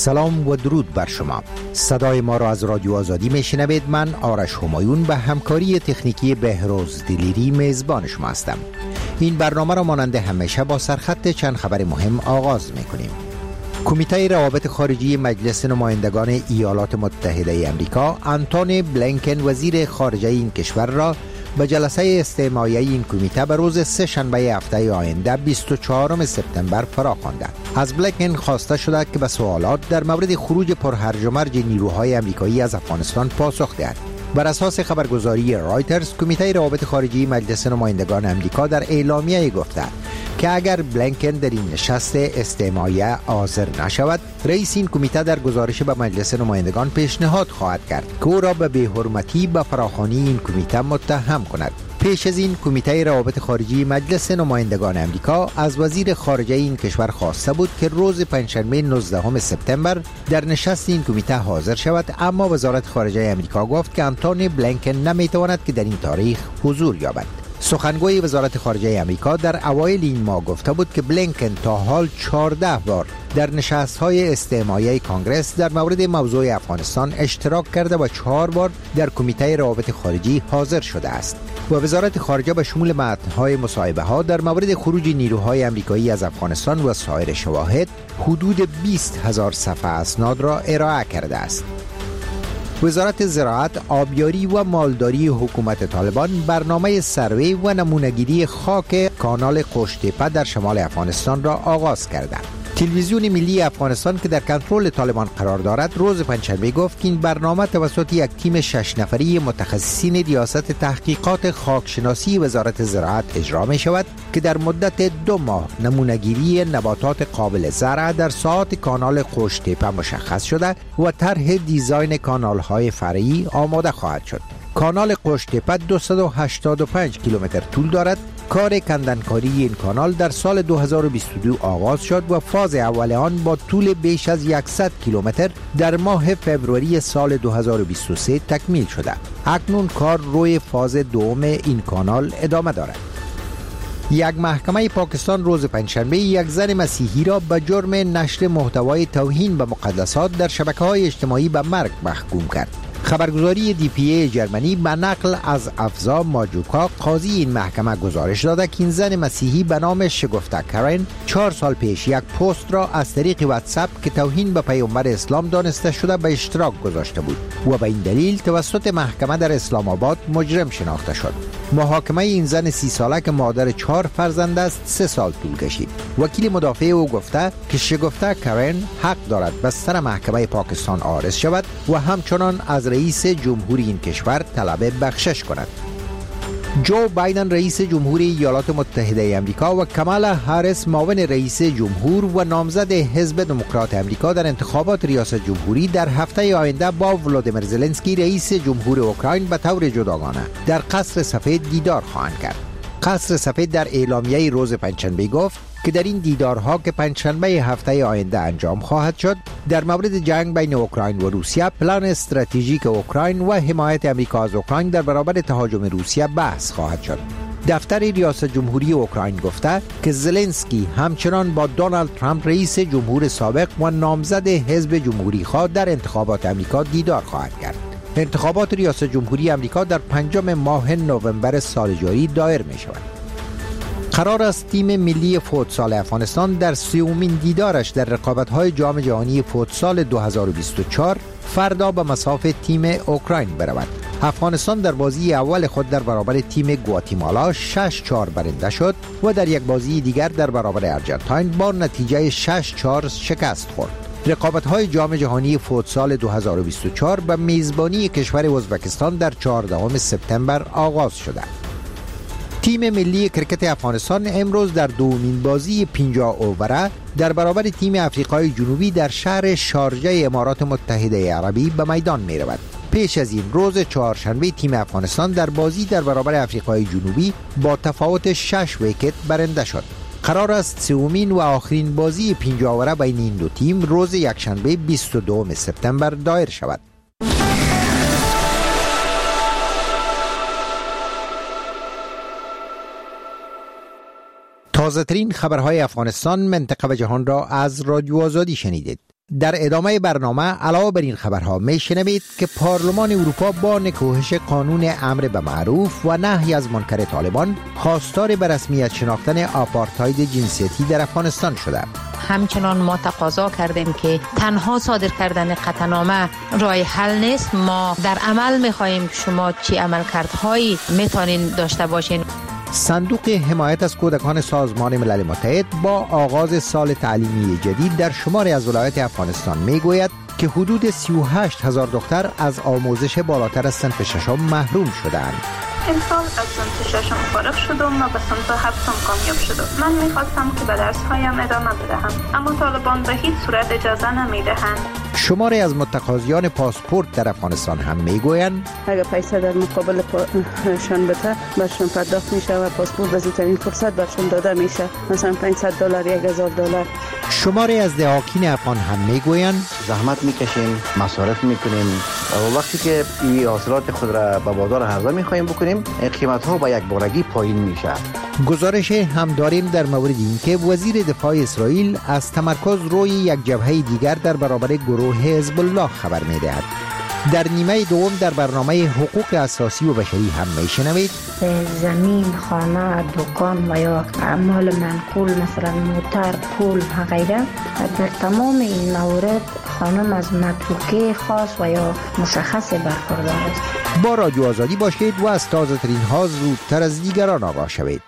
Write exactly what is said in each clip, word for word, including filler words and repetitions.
سلام و درود بر شما. صدای ما را از رادیو آزادی میشنوید. من آرش همایون به همکاری تکنیکی بهروز دلیری میزبان شما هستم. این برنامه را مانند همیشه با سرخط چند خبر مهم آغاز میکنیم. کمیته روابط خارجی مجلس نمایندگان ایالات متحده امریکا آنتونی بلینکن وزیر خارجه این کشور را به جلسه استماعی این کمیته به روز سه شنبه هفته آینده بیست و چهارم سپتامبر فراخوانده. از بلینکن خواسته شده که به سوالات در مورد خروج پرهرج و مرج نیروهای آمریکایی از افغانستان پاسخ دهد. بر اساس خبرگزاری رایترز، کمیته روابط خارجی مجلس نمایندگان آمریکا در اعلامیه گفته که اگر بلینکن در این نشست استماعی حاضر نشود، رئیس این کمیته در گزارش به مجلس نمایندگان پیشنهاد خواهد کرد که او را به بی‌حرمتی به فراخوانی این کمیته متهم کند. پیش از این، کمیته روابط خارجی مجلس نمایندگان آمریکا از وزیر خارجه این کشور خواسته بود که روز پنجشنبه نوزدهم سپتامبر در نشست این کمیته حاضر شود، اما وزارت خارجه آمریکا گفت که آنتونی بلینکن نمیتواند که در این تاریخ حضور یابد. سخنگوی وزارت خارجه آمریکا در اوایل این ماه گفته بود که بلینکن تا حال چهارده بار در نشست‌های استماعی کانگرس در مورد موضوع افغانستان اشتراک کرده و چهار بار در کمیته روابط خارجی حاضر شده است. و وزارت خارجه به شمول متن‌های مصاحبه‌ها در مورد خروج نیروهای آمریکایی از افغانستان و سایر شواهد حدود بیست هزار صفحه اسناد را ارائه کرده است. وزارت زراعت، آبیاری و مالداری حکومت طالبان برنامه سروی و نمونه‌گیری خاک کانال قوشتیپه در شمال افغانستان را آغاز کرده. تلویزیون ملی افغانستان که در کنترل طالبان قرار دارد روز پنجشنبه گفت که این برنامه توسط یک تیم شش نفری متخصصین ریاست تحقیقات خاکشناسی وزارت زراعت اجرا می شود که در مدت دو ماه نمونه‌گیری نباتات قابل زرع در ساحات کانال قوشتیپه مشخص شده و طرح دیزاین کانال‌های فرعی آماده خواهد شد. کانال قوشتیپه دویست و هشتاد و پنج کیلومتر طول دارد. کار کندنکاری این کانال در سال دو هزار و بیست و دو آغاز شد و فاز اول آن با طول بیش از صد کیلومتر در ماه فوریه سال دو هزار و بیست و سه تکمیل شده. اکنون کار روی فاز دوم این کانال ادامه دارد. یک محکمه پاکستان روز پنجشنبه یک زن مسیحی را به جرم نشر محتوای توهین به مقدسات در شبکه‌های اجتماعی به مرگ محکوم کرد. خبرگزاری دی پی ای جرمنی به نقل از افزا ماجوکا، قاضی این محکمه، گزارش داده که این زن مسیحی به نام شگفته کرن چهار سال پیش یک پست را از طریق واتساپ که توهین به پیامبر اسلام دانسته شده به اشتراک گذاشته بود و به این دلیل توسط محکمه در اسلام آباد مجرم شناخته شد. محاکمه این زن سی ساله که مادر چهار فرزند است سه سال طول کشید. وکیل مدافع او گفته که شگفته کرن حق دارد به سر محکمه پاکستان عارض شود و همچنان از رئیس جمهوری این کشور طلب بخشش کند. جو بایدن رئیس جمهوری ایالات متحده آمریکا و کامالا هریس معاون رئیس جمهور و نامزد حزب دموکرات آمریکا در انتخابات ریاست جمهوری در هفته آینده با ولادیمیر زلنسکی رئیس جمهور اوکراین به طور جداگانه در قصر سفید دیدار خواهند کرد. قصر سفید در اعلامیه روز پنجشنبه گفت که در این دیدارها که پنجشنبه هفته آینده انجام خواهد شد در مورد جنگ بین اوکراین و روسیه، پلان استراتژیک اوکراین و حمایت آمریکا از اوکراین در برابر تهاجم روسیه بحث خواهد شد. دفتر ریاست جمهوری اوکراین گفته که زلنسکی همچنان با دونالد ترامپ رئیس جمهور سابق و نامزد حزب جمهوری خواه در انتخابات آمریکا دیدار خواهد کرد. انتخابات ریاست جمهوری آمریکا در پنجم ماه نوامبر سال جاری دایر می شود. قرار است تیم ملی فوتسال افغانستان در سومین دیدارش در رقابت‌های جام جهانی فوتسال دو هزار و بیست و چهار فردا به مصاف تیم اوکراین برود. افغانستان در بازی اول خود در برابر تیم گواتیمالا شش چهار برنده شد و در یک بازی دیگر در برابر ارجنتاین با نتیجه شش چهار شکست خورد. رقابت‌های جام جهانی فوتسال دو هزار و بیست و چهار به میزبانی کشور ازبکستان در چهاردهم سپتامبر آغاز شده. تیم ملی کرکت افغانستان امروز در دومین بازی پنجاه اووره در برابر تیم افریقای جنوبی در شهر شارجه امارات متحده عربی به میدان می رود. پیش از این روز چهارشنبه تیم افغانستان در بازی در برابر افریقای جنوبی با تفاوت شش ویکت برنده شد. قرار است سومین و آخرین بازی پنجاه اووره بین این دو تیم روز یکشنبه بیست و دوم سپتامبر دایر شود. تازه ترین خبرهای افغانستان، منطقه و جهان را از رادیو آزادی شنیدید. در ادامه برنامه علاوه بر این خبرها میشنوید که پارلمان اروپا با نکوهش قانون امر به معروف و نهی از منکر طالبان خواستار به رسمیت شناختن آپارتاید جنسیتی در افغانستان شده. همچنان ما تقاضا کردیم که تنها صادر کردن قطعنامه راه حل نیست. ما در عمل می‌خواهیم که شما چی عملکردهایی میتونین داشته باشین. صندوق حمایت از کودکان سازمان ملل متحد با آغاز سال تعلیمی جدید در شماری از ولایات افغانستان میگوید که حدود سی و هشت هزار دختر از آموزش بالاتر از صنف ششم محروم شدند. امسال از صنف ششم فارغ شدم و به صنف هفتم کامیاب شدم. من میخواستم که به درسهایم ادامه بدهم، اما طالبان به هیچ صورت اجازه نمیدهند. شماری از متقاضیان پاسپورت در افغانستان هم میگویند اگر پیسه در مقابل شان بده برشان پرداخت میشه و پاسپورت به زودترین فرصت برشان داده میشه، مثلا پانصد دلار یک هزار دلار. شماری از دهاکین افغان هم میگویند زحمت میکشیم، مصارف میکنیم و وقتی که این حاصلات خود را به بازار عرضه میخوایم بکنیم قیمت ها با یک بارگی پایین میشه. گزارش هم داریم در مورد این که وزیر دفاع اسرائیل از تمرکز روی یک جبهه دیگر در برابر گروه حزب الله خبر میدهد. در نیمه دوم در برنامه حقوق اساسی و بشری هم میشنوید زمین، خانه، دکان و یا اعمال منقول مثلا موتر، پول و غیره، در تمام این موارد خانم از متروکه خاص و یا مشخص برخوردار است. با رادیو آزادی باشید و از تازه ترین ها زودتر از دیگران آگاه شوید.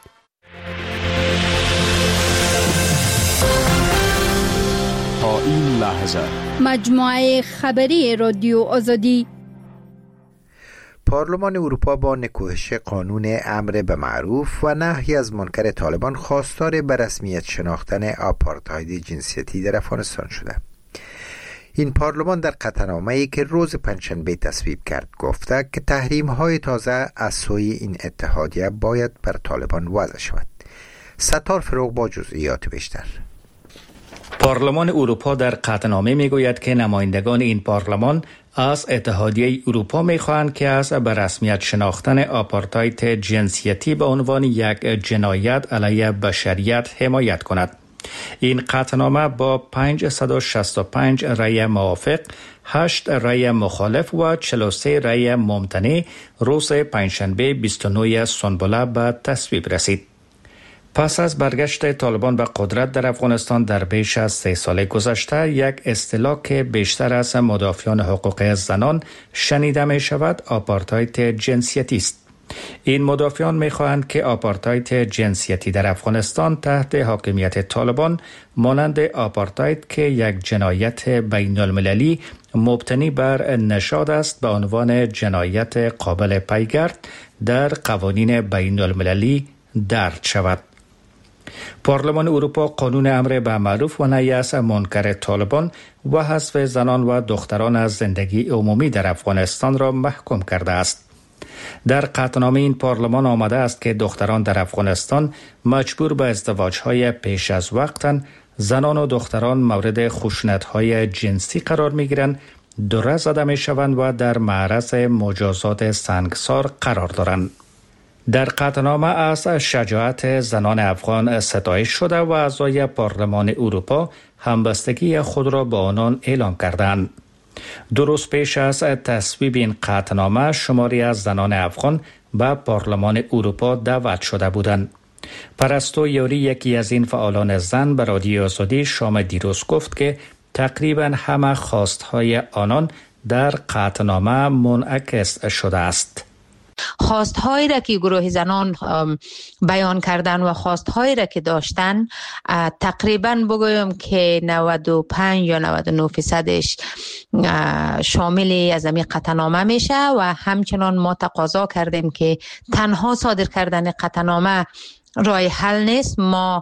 تا این لحظه مجموعه خبری رادیو آزادی. پارلمان اروپا با نکوهش قانون امر به معروف و نهی از منکر طالبان خواستار به رسمیت شناختن آپارتاید جنسیتی در افغانستان شده. این پارلمان در قطعنامه‌ای که روز پنجشنبه تصویب کرد گفته که تحریم‌های تازه از سوی این اتحادیه باید بر طالبان وضع شود. ستار فروغ با جزئیات بیشتر. پارلمان اروپا در قطعنامه میگوید که نمایندگان این پارلمان از اتحادیه اروپا میخواهند که از به رسمیت شناختن آپارتاید جنسیتی به عنوان یک جنایت علیه بشریت حمایت کند. این قطعنامه با پانصد و شصت و پنج رأی موافق، هشت رأی مخالف و چهل و سه رأی ممتنع روز پنجشنبه بیست و نه سنبله به تصویب رسید. پس از برگشت طالبان به قدرت در افغانستان در بیش از سه سال گذشته، یک اصطلاح که بیشتر از مدافعان حقوق زنان شنیده می شود آپارتاید جنسیتی است. این مدافعان می خواهند که آپارتاید جنسیتی در افغانستان تحت حاکمیت طالبان مانند آپارتاید که یک جنایت بین المللی مبتنی بر نژاد است به عنوان جنایت قابل پیگرد در قوانین بین المللی درج شود. پارلمان اروپا قانون امر به معروف و نهی از منکر طالبان و حذف زنان و دختران از زندگی عمومی در افغانستان را محکوم کرده است. در قطعنامه این پارلمان آمده است که دختران در افغانستان مجبور به ازدواج‌های پیش از وقتند، زنان و دختران مورد خشونت‌های جنسی قرار می‌گیرند، دره زده می‌شوند و در معرض مجازات سنگسار قرار دارند. در قطعنامه از شجاعت زنان افغان ستایش شده و اعضای پارلمان اروپا همبستگی خود را با آنان اعلام کردند. دو روز پیش از تصویب این قطعنامه شماری از زنان افغان به پارلمان اروپا دعوت شده بودند. پرستو یوری یکی از این فعالان زن به رادیو آزادی شام دیروز گفت که تقریبا همه خواستهای آنان در قطعنامه منعکس شده است. خواستهایی را که گروه زنان بیان کردن و خواستهایی را که داشتن تقریبا بگویم که نود و پنج یا نود و نه فیصدش شامل از این قطعنامه میشه و همچنان ما تقاضا کردیم که تنها صادر کردن قطعنامه راه حل نیست. ما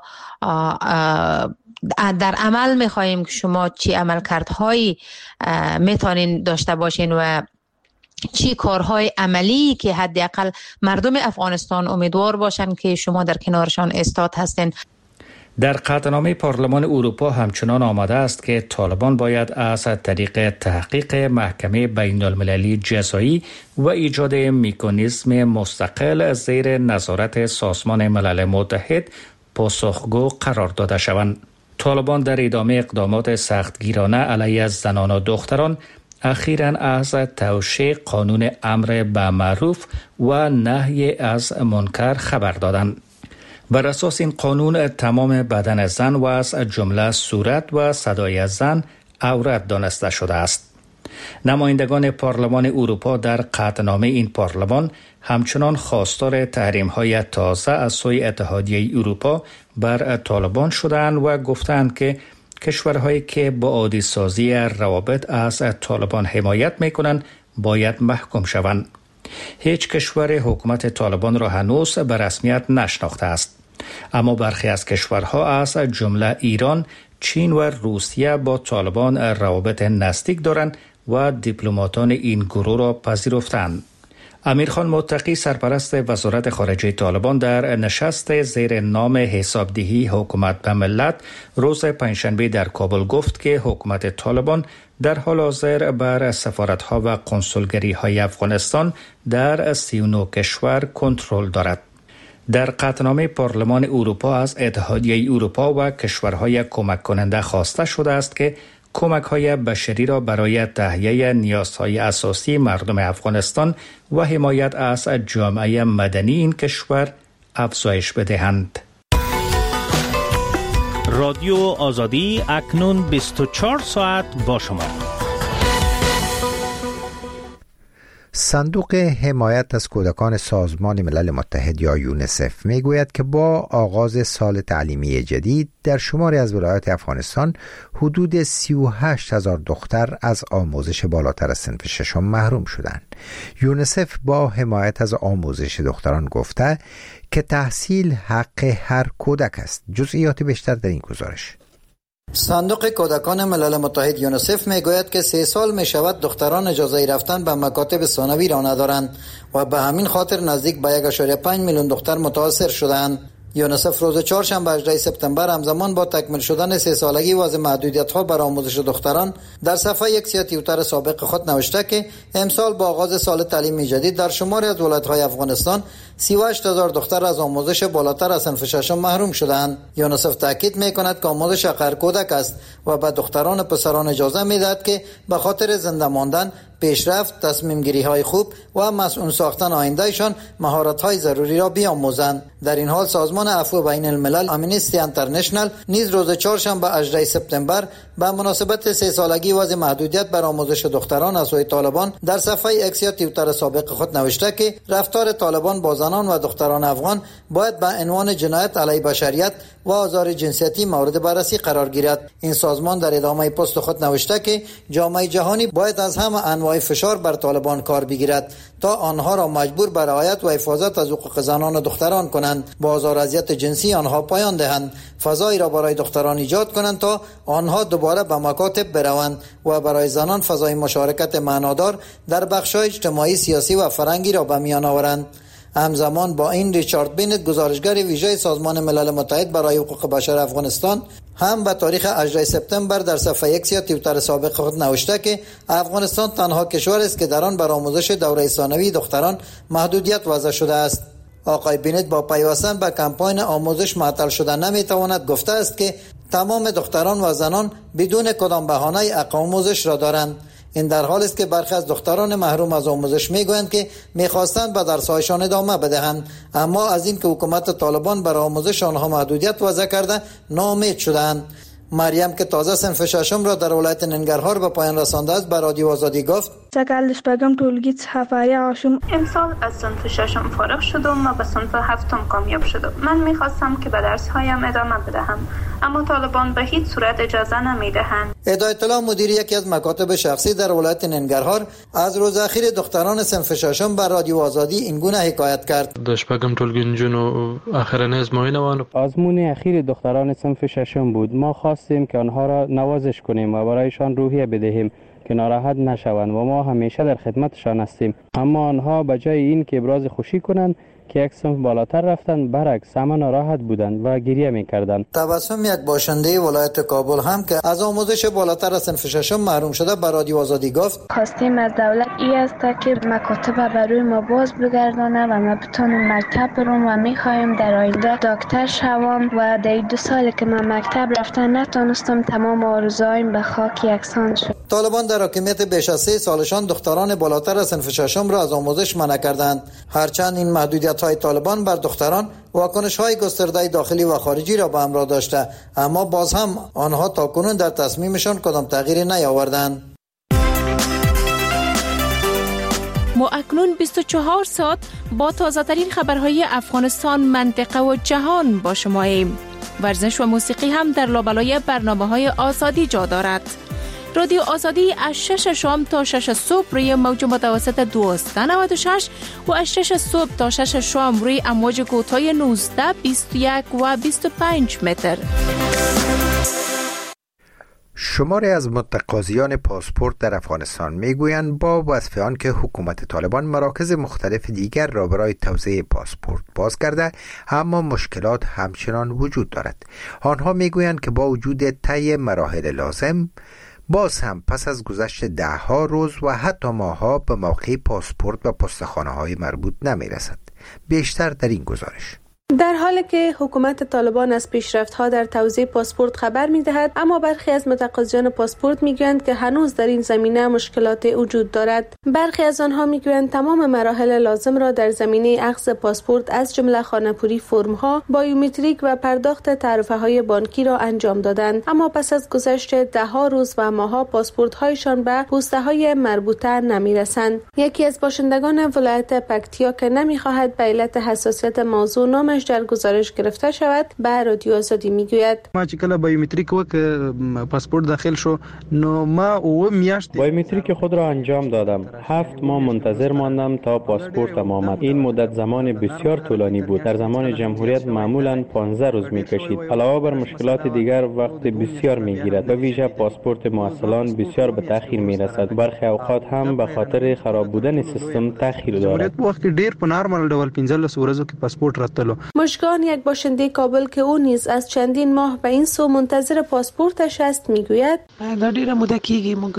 در عمل میخواهیم که شما چی عملکردهایی میتونین داشته باشین و چی کارهای عملی که حداقل مردم افغانستان امیدوار باشن که شما در کنارشان استاد هستین. در قطعنامه پارلمان اروپا همچنان آمده است که طالبان باید از طریق تحقیق محکمه بین المللی جزایی و ایجاد مکانیزم مستقل زیر نظارت سازمان ملل متحد پاسخگو قرار داده شوند. طالبان در ادامه اقدامات سختگیرانه علیه زنان و دختران اخیراً از توشیح قانون امر به معروف و نهی از منکر خبر دادند. بر اساس این قانون تمام بدن زن و از جمله صورت و صدای زن عورت دانسته شده است. نمایندگان پارلمان اروپا در قطعنامه این پارلمان همچنان خواستار تحریم‌های تازه از سوی اتحادیه اروپا بر طالبان شدند و گفتند که کشورهایی که با عادی سازی روابط از طالبان حمایت می‌کنند باید محکوم شوند. هیچ کشور حکومت طالبان را هنوز به رسمیت نشناخته است، اما برخی از کشورها از جمله ایران، چین و روسیه با طالبان روابط نزدیک دارند و دیپلماتان این گروه را پذیرفتند. امیرخان متقی سرپرست وزارت خارجه طالبان در نشست زیر نام حسابدهی حکومت به ملت روز پنجشنبه در کابل گفت که حکومت طالبان در حال حاضر بر سفارت‌ها و کنسولگری‌های افغانستان در سی و نه کشور کنترل دارد. در قطعنامه پارلمان اروپا از اتحادیه اروپا و کشورهای کمک کننده خواسته شده است که کمک‌های بشری را برای تهیه نیازهای اساسی مردم افغانستان و حمایت از جامعه مدنی این کشور افزایش بدهند. رادیو آزادی اکنون بیست و چهار ساعت با شما. صندوق حمایت از کودکان سازمان ملل متحد یا یونسف میگوید که با آغاز سال تعلیمی جدید در شماری از ولایات افغانستان حدود سی و هشت هزار دختر از آموزش بالاتر از صنف ششم محروم شدند. یونسف با حمایت از آموزش دختران گفته که تحصیل حق هر کودک است. جزئیات بیشتر در این گزارش. صندوق کودکان ملل متحد یونسف میگوید که سه سال می شود دختران اجازه رفتن به مکاتب ثانوی را ندارند و به همین خاطر نزدیک به یک و پنج میلیون دختر متاثر شدند. یونسف روز چهارشنبه هجدهم سپتامبر همزمان با تکمیل شدن سه سالگی وضع محدودیت‌ها بر آموزش دختران در صفحه یک توییتر سابق خود نوشته که امسال با آغاز سال تعلیمی جدید در شماری از ولایت‌های افغانستان سی و هشت هزار دختر از آموزش بالاتر از صنف ششم محروم شدند. یونسف تاکید می‌کند که آموزش هر کودک است و به دختران و پسران اجازه می‌دهد که به خاطر زنده ماندن، پیشرفت، تصمیم گیری های خوب و مسئول ساختن آیندهشان مهارت های ضروری را بیاموزند. در این حال سازمان عفو بین الملل آمنیستی اینترنشنال نیز روز چهارشنبه هجدهم سپتامبر به مناسبت سه سالگی وضع محدودیت بر آموزش دختران از سوی طالبان در صفحه ایکس یا توییتر سابق خود نوشته که رفتار طالبان با زنان و دختران افغان باید به عنوان جنایت علیه بشریت و آزار جنسیتی مورد بررسی قرار گیرد. این سازمان در ادامه پست خود نوشته که جامعه جهانی باید از همه انواع فشار بر طالبان کار بگیرد تا آنها را مجبور به رعایت و حفاظت از حقوق زنان و دختران کنند، با آزار اذیت جنسی آنها پایان دهند، فضایی را برای دختران ایجاد کنند تا آنها دوباره به مکاتب بروند و برای زنان فضای مشارکت معنادار در بخش‌های اجتماعی، سیاسی و فرهنگی را به میان آورند. همزمان با این ریچارد بینت گزارشگر ویژه سازمان ملل متحد برای حقوق بشر افغانستان هم به تاریخ هجدهم سپتامبر در صفحه یک یا توییتر سابق خود نوشته که افغانستان تنها کشور است که در آن بر آموزش دوره ثانوی دختران محدودیت وضع شده است. آقای بینت با پیوستن به کمپاین آموزش معطل شدن نمیتواند گفته است که تمام دختران و زنان بدون کدام بهانه‌ای حق آموزش را دارند. این در حالی است که برخی از دختران محروم از آموزش میگویند که میخواستند به درس‌هایشان ادامه بدهند، اما از این که حکومت طالبان بر آموزش آنها محدودیت وضع کرده ناامید شدند. مریم که تازه صنف ششم را در ولایت ننگرهار به پایان رسانده است به رادیو آزادی گفت: امسال از صنف ششم فارغ شدم و به صنف هفتم کامیاب شدم. من میخواستم که به درس‌هایم ادامه بدهم، اما طالبان به هیچ صورت اجازه نمیدهند. هدایت الله مدیر یکی از مکاتب شخصی در ولایت ننگرهار از روز اخیر دختران صنف ششم بر رادیو آزادی این گونه حکایت کرد: دشپگم ټولګنجونو اخرنه ازموینه وانه آزمون اخیر دختران صنف ششم بود. ما خواستیم که آنها را نوازش کنیم و برایشان روحیه بدهیم که ناراحت نشوند و ما همیشه در خدمتشان هستیم، اما آنها به جای این که ابراز خوشی کنند که یک صنف بالاتر رفتند برعکس همه ناراحت بودند و گریه می‌کردند. تبسم یک باشنده ولایت کابل هم که از آموزش بالاتر از صنف ششم محروم شده به رادیو آزادی گفت خواستیم از دولت ای است که مکاتب برای ما باز بگردانه و ما بتونیم مکتب برم و می‌خوایم در آینده دکتر شوم و در دو سالی که من مکتب رفتن نتونستم تمام آرزوهایم به خاک یکسان شد. طالبان در حاکمیت بیش از سه سالشان دختران بالاتر از صنف ششم را از آموزش منع کردند. هرچند این محدودیت‌های طالبان بر دختران واکنش‌های گسترده داخلی و خارجی را به همراه داشته، اما باز هم آنها تاکنون در تصمیمشان کدام تغییری نیاوردند. ما اکنون بیست و چهار ساعت با تازه‌ترین خبرهای افغانستان، منطقه و جهان با شماییم. ورزش و موسیقی هم در لابلای برنامه‌های آزادی جا دارد. رادیو آزادی از شش شام تا شش صبح روی موج متوسط دویست و نود و شش و از شش صبح تا شش شام روی امواج کوتاه نوزده، بیست و یک و بیست و پنج متر. شماری از متقاضیان پاسپورت در افغانستان میگویند با وصف آن که حکومت طالبان مراکز مختلف دیگر را برای توزیع پاسپورت باز کرده، اما مشکلات همچنان وجود دارد. آنها میگویند که با وجود طی مراحل لازم باز هم پس از گذشت ده ها روز و حتی ماه‌ها به موقع پاسپورت و پستخانه‌های مربوط نمی‌رسد. بیشتر در این گزارش. در حالی که حکومت طالبان از پیشرفت‌ها در توزیع پاسپورت خبر می‌دهد، اما برخی از متقاضیان پاسپورت می‌گویند که هنوز در این زمینه مشکلات وجود دارد. برخی از آنها می‌گویند تمام مراحل لازم را در زمینه اخذ پاسپورت از جمله خانه‌پوری فرم‌ها، بایومتریک و پرداخت تعرفه‌های بانکی را انجام دادند، اما پس از گذشت ده‌ها روز و ماه‌ها پاسپورت‌هایشان به پسته‌های مربوطه نمی‌رسند. یکی از باشندگان ولایت پکتیا که نمی‌خواهد به علت حساسیت موضوع نام در گزارش گرفته شود به رادیو آزادی میگوید ما چې کله بایومتریک وک پاسپورت داخل شو نو ما او میاشت بایومتریک خود را انجام دادم. هفت ماه منتظر ماندم تا پاسپورتم آمد. این مدت زمان بسیار طولانی بود. در زمان جمهوریت معمولا پانزده روز میکشید. علاوه بر مشکلات دیگر وقت بسیار میگیرد. به ویژه پاسپورت معسلان بسیار به تاخیر میرسد. برخی اوقات هم به خاطر خراب بودن سیستم تاخیر دارد. وقت ډیر په نارمل ډول پنځلس ورځو کې پاسپورت راتلو. مشکان، یک باشنده کابل که او نیز از چندین ماه به این سو منتظر پاسپورتش است، میگوید دا ډیره موده کېږي موږ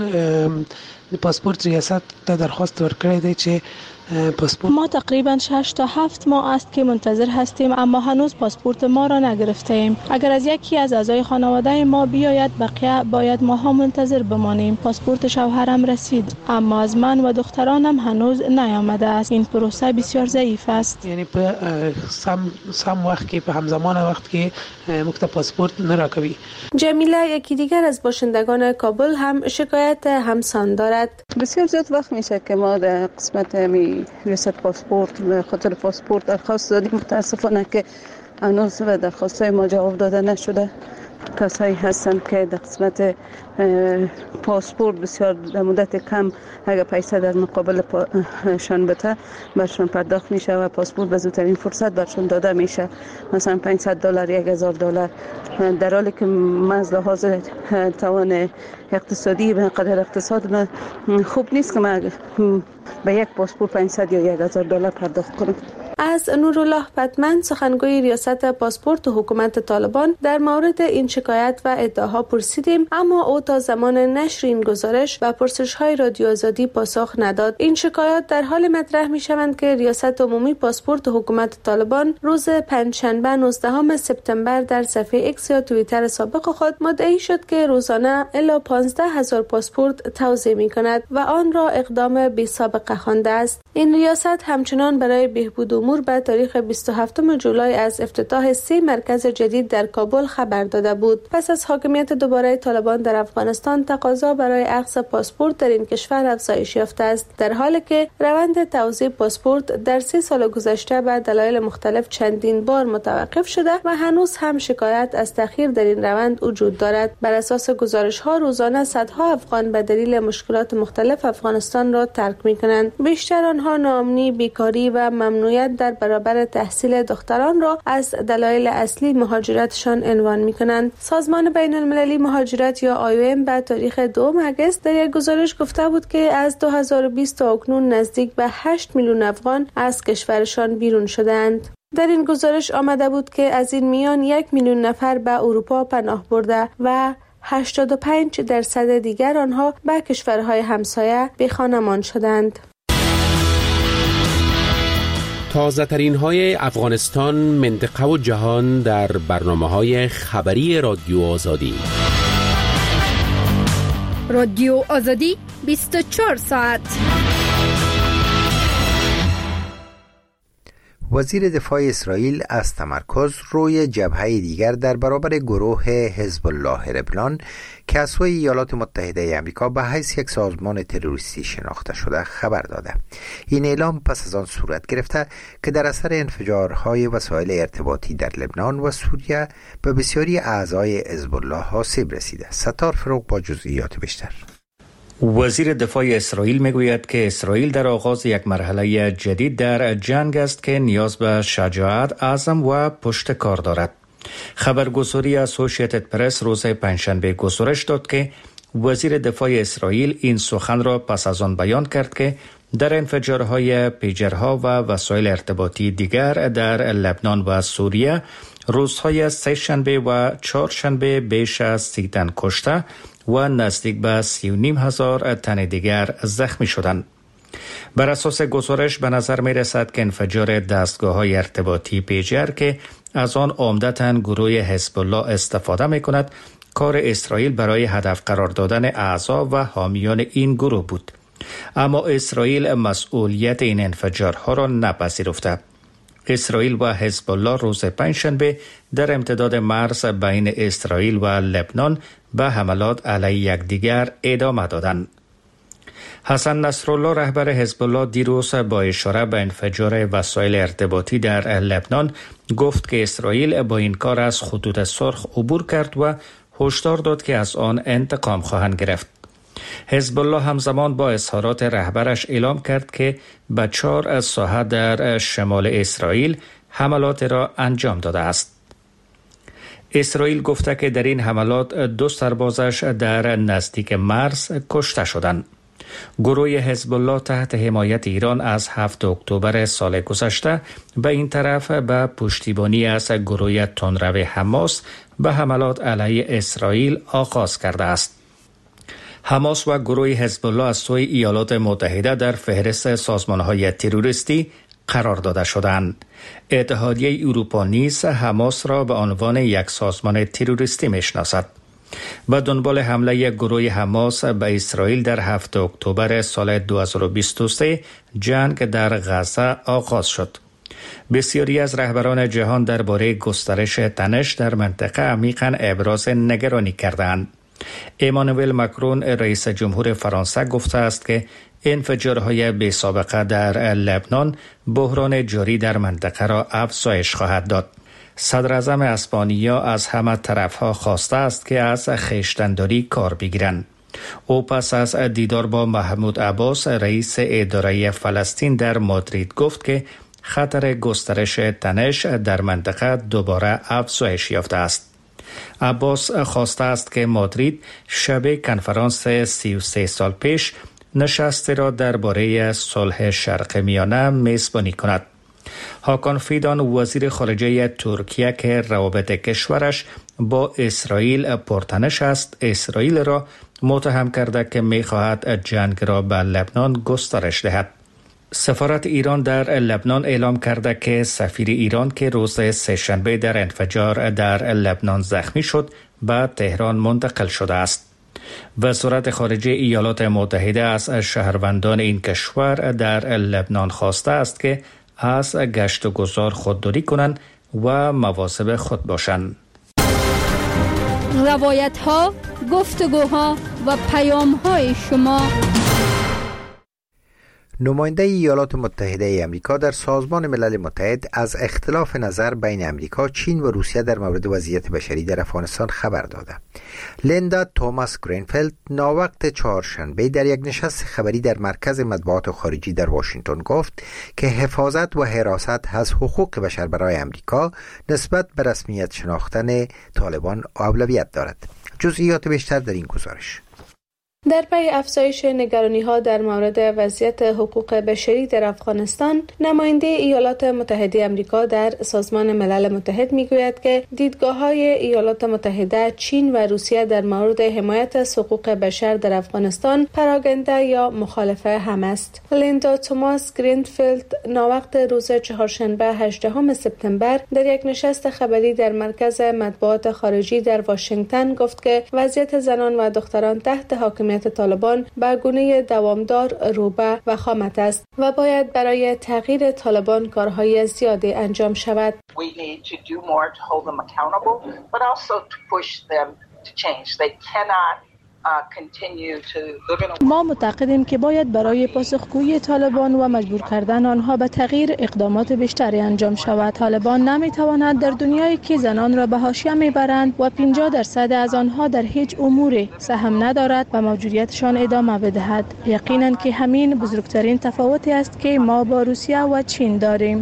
د پاسپورت ریاست ته درخواست ورکړی دی چې پاسپورت. ما تقریبا شش تا هفت ماه است که منتظر هستیم، اما هنوز پاسپورت ما را نگرفتیم. اگر از یکی از اعضای خانواده ما بیاید، بقیه باید ماها منتظر بمانیم. پاسپورت شوهرم رسید، اما از من و دخترانم هنوز نیامده است. این پروسه بسیار ضعیف است. یعنی په سم سم وخت کې په همزمان وخت کې موږ ته پاسپورت نه راکوي. جمیله، یکی دیگر از باشندگان کابل، هم شکایت همسان دارد. بسیار زیاد وقت میشه که ما در قسمت می ریاست پاسپورت به خاطر پاسپورت درخواست دادیم. متاسفانه که هنوز به درخواست‌های ما جواب داده نشده. کسایی هستند که در قسمت پاسپورت بسیار در مدت کم اگر پیسه در مقابل شان بده برشان پرداخت میشه و پاسپورت به زودترین فرصت برشان داده میشه، مثلا پانصد دلار، یک هزار دلار، در حالی که از لحاظ توان اقتصادی به قدر اقتصاد من خوب نیست که من به یک پاسپورت پانصد یا یک هزار دلار پرداخت کنم. از نورالله پتمن، سخنگوی ریاست پاسپورت و حکومت طالبان، در مورد این شکایت و ادعاها پرسیدیم، اما او تا زمان نشر این گزارش و پرسش‌های رادیو آزادی پاسخ نداد. این شکایات در حال مطرح می‌شوند که ریاست عمومی پاسپورت و حکومت طالبان روز پنجشنبه نوزدهم سپتامبر در صفحه ایکس یا توییتر سابق خود مدعی شد که روزانه الی پانزده هزار پاسپورت توزیع می‌کند و آن را اقدام بی‌سابقه خوانده است. این ریاست همچنان برای بهبود امور به تاریخ بیست و هفتم جولای از افتتاح سه مرکز جدید در کابل خبر داده بود. پس از حاکمیت دوباره طالبان در افغانستان، تقاضا برای اخذ پاسپورت در این کشور افزایش یافته است، در حالی که روند توزیع پاسپورت در سه سال گذشته به دلایل مختلف چندین بار متوقف شده و هنوز هم شکایت از تأخیر در این روند وجود دارد. بر اساس گزارش‌ها روزانه صدها افغان به دلیل مشکلات مختلف افغانستان را ترک می‌کنند. بیشتر آنها ناامنی، بیکاری و ممنوعیت در برابر تحصیل دختران را از دلایل اصلی مهاجرتشان عنوان می‌کنند. سازمان بین المللی مهاجرت یا آی او ام به تاریخ دوم اگست در یک گزارش گفته بود که از دو هزار و بیست تا اکنون نزدیک به هشت میلیون افغان از کشورشان بیرون شدند. در این گزارش آمده بود که از این میان یک میلیون نفر به اروپا پناه برده و هشتاد و پنج درصد دیگر آنها به کشورهای همسایه به خانمان شدند. تازه ترین های افغانستان، منطقه و جهان در برنامه های خبری رادیو آزادی. رادیو آزادی بیست و چهار ساعت. وزیر دفاع اسرائیل از تمرکز روی جبهه دیگر در برابر گروه حزب الله لبنان که از سوی ایالات متحده آمریکا به حیث یک سازمان تروریستی شناخته شده خبر داده. این اعلام پس از آن صورت گرفته که در اثر انفجارهای وسایل ارتباطی در لبنان و سوریه به بسیاری اعضای حزب الله آسیب رسیده. ستار فروغ با جزئیات بیشتر. وزیر دفاع اسرائیل میگوید که اسرائیل در آغاز یک مرحله جدید در جنگ است که نیاز به شجاعت، عزم و پشت کار دارد. خبرگزاری اسوسییتد پرس روز پنجشنبه گزارش داد که وزیر دفاع اسرائیل این سخن را پس از آن بیان کرد که در انفجارهای پیجرها و وسایل ارتباطی دیگر در لبنان و سوریه روزهای سه شنبه و چهار شنبه بیش از سی تن کشته و نزدیک به سی و نیم هزار تن دیگر زخمی شدند. بر اساس گزارش به نظر می رسد که انفجار دستگاه های ارتباطی پیجر که از آن عمدتاً گروه حزب الله استفاده می کند کار اسرائیل برای هدف قرار دادن اعضا و حامیان این گروه بود. اما اسرائیل مسئولیت این انفجارها را نپذیرفته. اسرائیل و حزب الله روز پنجشنبه در امتداد مرز بین اسرائیل و لبنان به حملات علیه یکدیگر ادامه دادند. حسن نصرالله رهبر حزب الله دیروز با اشاره به انفجار وسایل ارتباطی در لبنان گفت که اسرائیل با این کار از خطوط سرخ عبور کرد و هشدار داد که از آن انتقام خواهند گرفت. حزب الله همزمان با اظهارات رهبرش اعلام کرد که به چهار ساحه در شمال اسرائیل حملات را انجام داده است. اسرائیل گفته که در این حملات دو سربازش در نزدیک مرز کشته شدند. گروه حزب الله تحت حمایت ایران از هفتم اکتبر سال گذشته به این طرف به پشتیبانی از گروه تندرو حماس به حملات علیه اسرائیل آغاز کرده است. حماس و گروه حزب الله از سوی ایالات متحده در فهرست سازمان‌های تروریستی قرار داده شدند. اتحادیه اروپا نیز حماس را به عنوان یک سازمان تروریستی میشناسد. به دنبال حمله گروه حماس به اسرائیل در هفتم اکتبر سال دو هزار و بیست و سه جنگ در غزه آغاز شد. بسیاری از رهبران جهان درباره گسترش تنش در منطقه عمیقاً ابراز نگرانی کردند. امانوئل ماکرون رئیس جمهور فرانسه گفته است که انفجارهای بی سابقه در لبنان بحران جاری در منطقه را افزایش خواهد داد. صدر اعظم اسپانیا از همه طرفها خواسته است که از خویشتن‌داری کار بگیرند. او پس از دیدار با محمود عباس رئیس اداره فلسطین در مادرید گفت که خطر گسترش تنش در منطقه دوباره افزایش یافته است. عباس خواسته است که مادرید شب کنفرانس سی و سه سال پیش نشستی را درباره صلح شرق میانه میزبانی کند. هاکان فیدان وزیر خارجه ترکیه که روابط کشورش با اسرائیل پرتنش است، اسرائیل را متهم کرده که می‌خواهد جنگ را به لبنان گسترش دهد. سفارت ایران در لبنان اعلام کرده که سفیر ایران که روز سه‌شنبه در انفجار در لبنان زخمی شد به تهران منتقل شده است. وزارت خارجه ایالات متحده از شهروندان این کشور در لبنان خواسته است که از گشت و گذار خودداری کنند و مواظب خود باشند. روایت ها، گفتگوها و پیام های شما. نماینده ایالات متحده ای آمریکا در سازمان ملل متحد از اختلاف نظر بین آمریکا، چین و روسیه در مورد وضعیت بشری در افغانستان خبر داده. لیندا توماس گرینفیلد ناوقت چهارشنبه در یک نشست خبری در مرکز مطبوعات خارجی در واشنگتن گفت که حفاظت و حراست از حقوق بشر برای آمریکا نسبت به رسمیت شناختن طالبان اولویت دارد. جزئیات بیشتر در این گزارش. در پی افزایش نگرانی‌ها در مورد وضعیت حقوق بشری در افغانستان، نماینده ایالات متحده آمریکا در سازمان ملل متحد می‌گوید که دیدگاه‌های ایالات متحده، چین و روسیه در مورد حمایت از حقوق بشر در افغانستان پراکنده یا مخالفه هم است. لیندا توماس گرینفیلد ناوقت روز چهارشنبه هجدهم سپتامبر در یک نشست خبری در مرکز مطبوعات خارجی در واشنگتن گفت که وضعیت زنان و دختران تحت حاکمیت طالبان به گونه دوامدار روبه و خامت است و باید برای تغییر طالبان کارهای زیادی انجام شود. ما معتقدیم که باید برای پاسخگویی طالبان و مجبور کردن آنها به تغییر اقدامات بیشتری انجام شود. طالبان نمیتواند در دنیایی که زنان را به حاشیه میبرند و پنجاه درصد از آنها در هیچ اموری سهم ندارد و موجودیتشان ادامه بدهد. یقینا که همین بزرگترین تفاوتی است که ما با روسیه و چین داریم.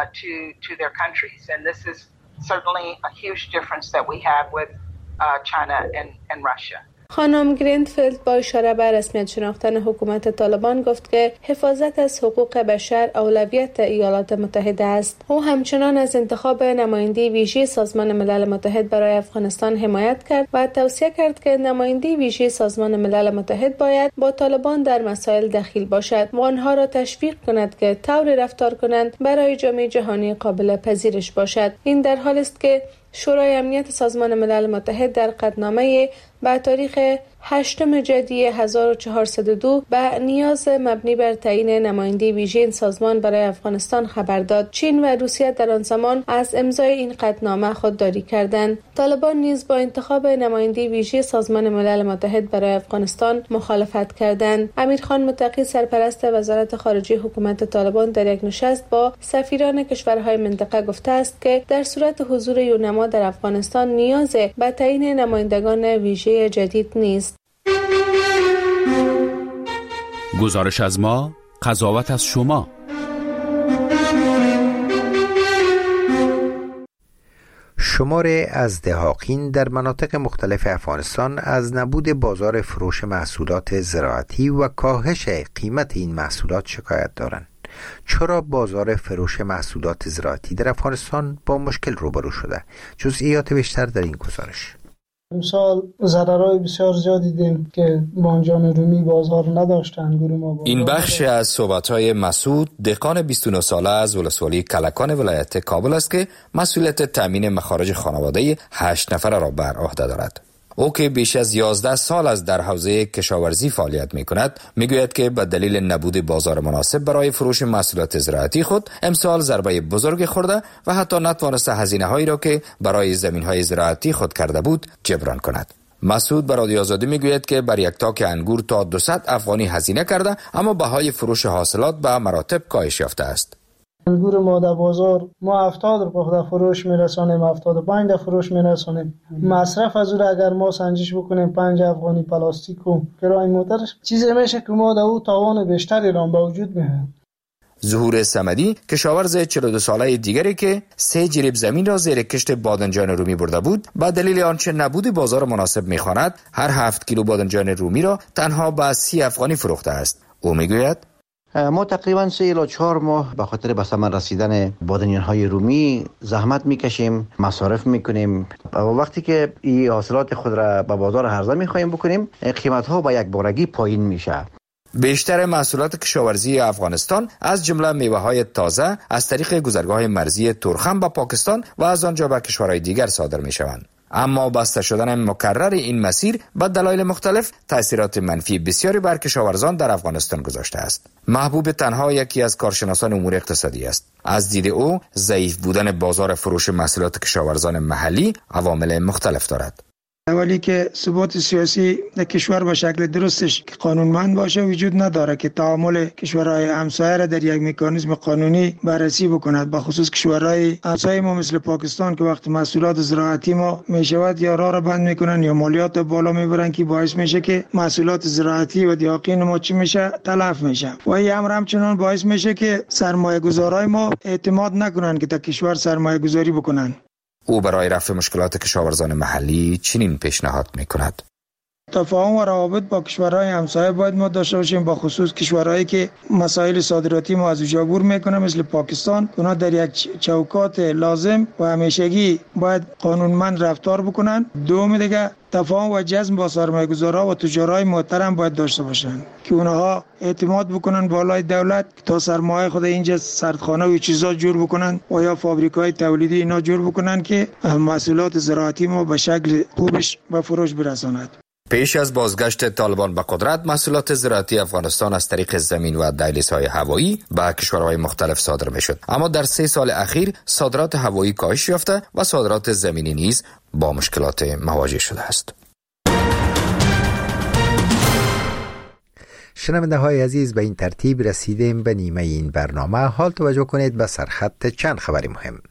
خانم گرینفیلد با اشاره به رسمیت شناختن حکومت طالبان گفت که حفاظت از حقوق بشر اولویت ایالات متحده است. او همچنان از انتخاب نماینده ویژه سازمان ملل متحد برای افغانستان حمایت کرد و توصیه کرد که نماینده ویژه سازمان ملل متحد باید با طالبان در مسائل دخیل باشد و آنها را تشویق کند که طوری رفتار کنند برای جامعه جهانی قابل پذیرش باشد. این در حالی است که شورای امنیت سازمان ملل متحد در قطعنامه به تاریخ هشتم جدی هزار و چهارصد و دو به نیاز مبنی بر تعیین نماینده ویژه این سازمان برای افغانستان خبر داد. چین و روسیه در آن زمان از امضای این قطعنامه خودداری کردند. طالبان نیز با انتخاب نماینده ویژه سازمان ملل متحد برای افغانستان مخالفت کردند. امیرخان متقی سرپرست وزارت خارجه حکومت طالبان در یک نشست با سفیران کشورهای منطقه گفته است که در صورت حضور یونما در افغانستان نیاز به تعیین نمایندگان ویژه جدید نیست. گزارش از ما، قضاوت از شما. شمار از دهاقین در مناطق مختلف افغانستان از نبود بازار فروش محصولات زراعتی و کاهش قیمت این محصولات شکایت دارند. چرا بازار فروش محصولات زراعتی در افغانستان با مشکل روبرو شده؟ جزئیات بیشتر در این گزارش. امسال ضررهای بسیار زیادی دیدیم که بانجان رومی بازار نداشتن. گروه ما این بخش از صحبت‌های مسعود، دهقان بیست و نه ساله از ولسوالی کلکان ولایت کابل است که مسئولیت تامین مخارج خانواده هشت نفر را بر عهده دارد. او که بیش از یازده سال از در حوزه کشاورزی فعالیت می‌کند، می‌گوید که به دلیل نبود بازار مناسب برای فروش محصولات زراعتی خود امسال ضربه بزرگ خورده و حتی نتوانسته هزینه‌هایی را که برای زمین‌های زراعتی خود کرده بود جبران کند. مسعود به رادیو آزادی میگوید که بر یک تاک انگور تا دویست افغانی هزینه کرده، اما بهای فروش حاصلات به مراتب کاهش یافته است. انگور ما در بازار ما هفتاد روپه در فروش میرسانیم، هفتاد و پنج در فروش میرسانیم. مصرف از او اگر ما سنجش بکنیم پنج افغانی پلاستیک و کرای موترش چیزی میشه که ما در او تاوان بیشتری را به وجود میاریم. ظهور صمدی، کشاورز چهل و دو ساله دیگری که سه جریب زمین را زیر کشت بادنجان رومی برده بود، با دلیل آنچه نبود بازار مناسب میخواند هر هفت کیلو بادنجان رومی را تنها به سی افغانی فروخته است. او میگوید ما تقریبا سه الی چهار ماه به خاطر به ثمر رسیدن بادنجان‌های رومی زحمت میکشیم، مصارف میکنیم و وقتی که این حاصلات خود را به بازار عرضه میخوایم بکنیم، قیمت‌ها با یک بارگی پایین میشه. بیشتر محصولات کشاورزی افغانستان از جمله میوه‌های تازه از طریق گذرگاه مرزی تورخم به پاکستان و از آنجا به کشورهای دیگر صادر میشوند. اما بسته شدن مکرر این مسیر به دلایل مختلف تأثیرات منفی بسیاری بر کشاورزان در افغانستان گذاشته است. محبوب تنها یکی از کارشناسان امور اقتصادی است. از دید او ضعیف بودن بازار فروش محصولات کشاورزان محلی عوامل مختلف دارد. ولی که ثبات سیاسی در کشور به شکل درستش که قانونمند باشه وجود نداره که تعامل کشورهای همسایه را در یک مکانیزم قانونی بررسی بکند، به خصوص کشورهای همسایه ما مثل پاکستان که وقتی محصولات زراعتی ما میشود یا راه را بند میکنن یا مالیات بالا میبرن که باعث میشه که محصولات زراعتی و دیاقین ما چی میشه تلف میشه و این امر همچنان باعث میشه که سرمایه گذارای ما اعتماد نکنن که در کشور سرمایه گذاری بکنن. او برای رفع مشکلات کشاورزان محلی چنین پیشنهاد میکند: تفاهم و روابط با کشورهای همسایه باید ما داشته باشیم، با خصوص کشورهایی که مسائل صادراتی ما از اونجا عبور میکنه مثل پاکستان. اونا در یک چوکات لازم و همیشگی باید قانونمند رفتار بکنن. دوم دیگه تفاهم و جذب با سرمایه‌گذارها و تجارای محترم باید داشته باشن که اونها اعتماد بکنن بالای دولت تا سرمایه خود اینجا سردخانه و چیزا جور بکنن و یا فابریکای تولیدی اینا جور بکنن که محصولات زراعتی ما به شکل خوبش به فروش برساند. پیش از بازگشت طالبان به قدرت، محصولات زراعتی افغانستان از طریق زمین و دهلیزهای هوایی به کشورهای مختلف صادر میشد، اما در سه سال اخیر صادرات هوایی کاهش یافته و صادرات زمینی نیز با مشکلات مواجه شده است. شنونده های عزیز، به این ترتیب رسیدیم به نیمه این برنامه. حال توجه کنید به سرخط چند خبری مهم.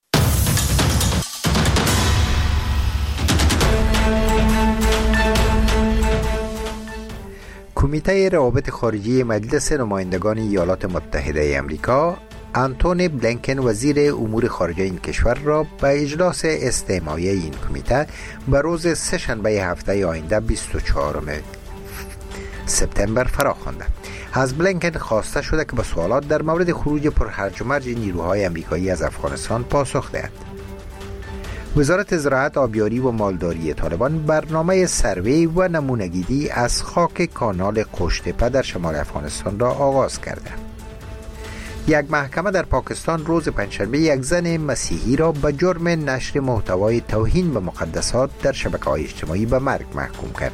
کمیته روابط خارجی مجلس نمایندگان ایالات متحده امریکا آنتونی بلینکن وزیر امور خارجه این کشور را به اجلاس استماعی این کمیته به روز سه‌شنبه هفته آینده بیست و چهارم سپتامبر فرا خوانده. از بلینکن خواسته شده که به سوالات در مورد خروج پرهرج و مرج نیروهای امریکایی از افغانستان پاسخ دهد. وزارت زراعت، آبیاری و مالداری طالبان برنامه سروی و نمونه‌گیری از خاک کانال قوشتپه در شمال افغانستان را آغاز کرده. یک محکمه در پاکستان روز پنجشنبه یک زن مسیحی را به جرم نشر محتوای توهین به مقدسات در شبکه‌های اجتماعی به مرگ محکوم کرد.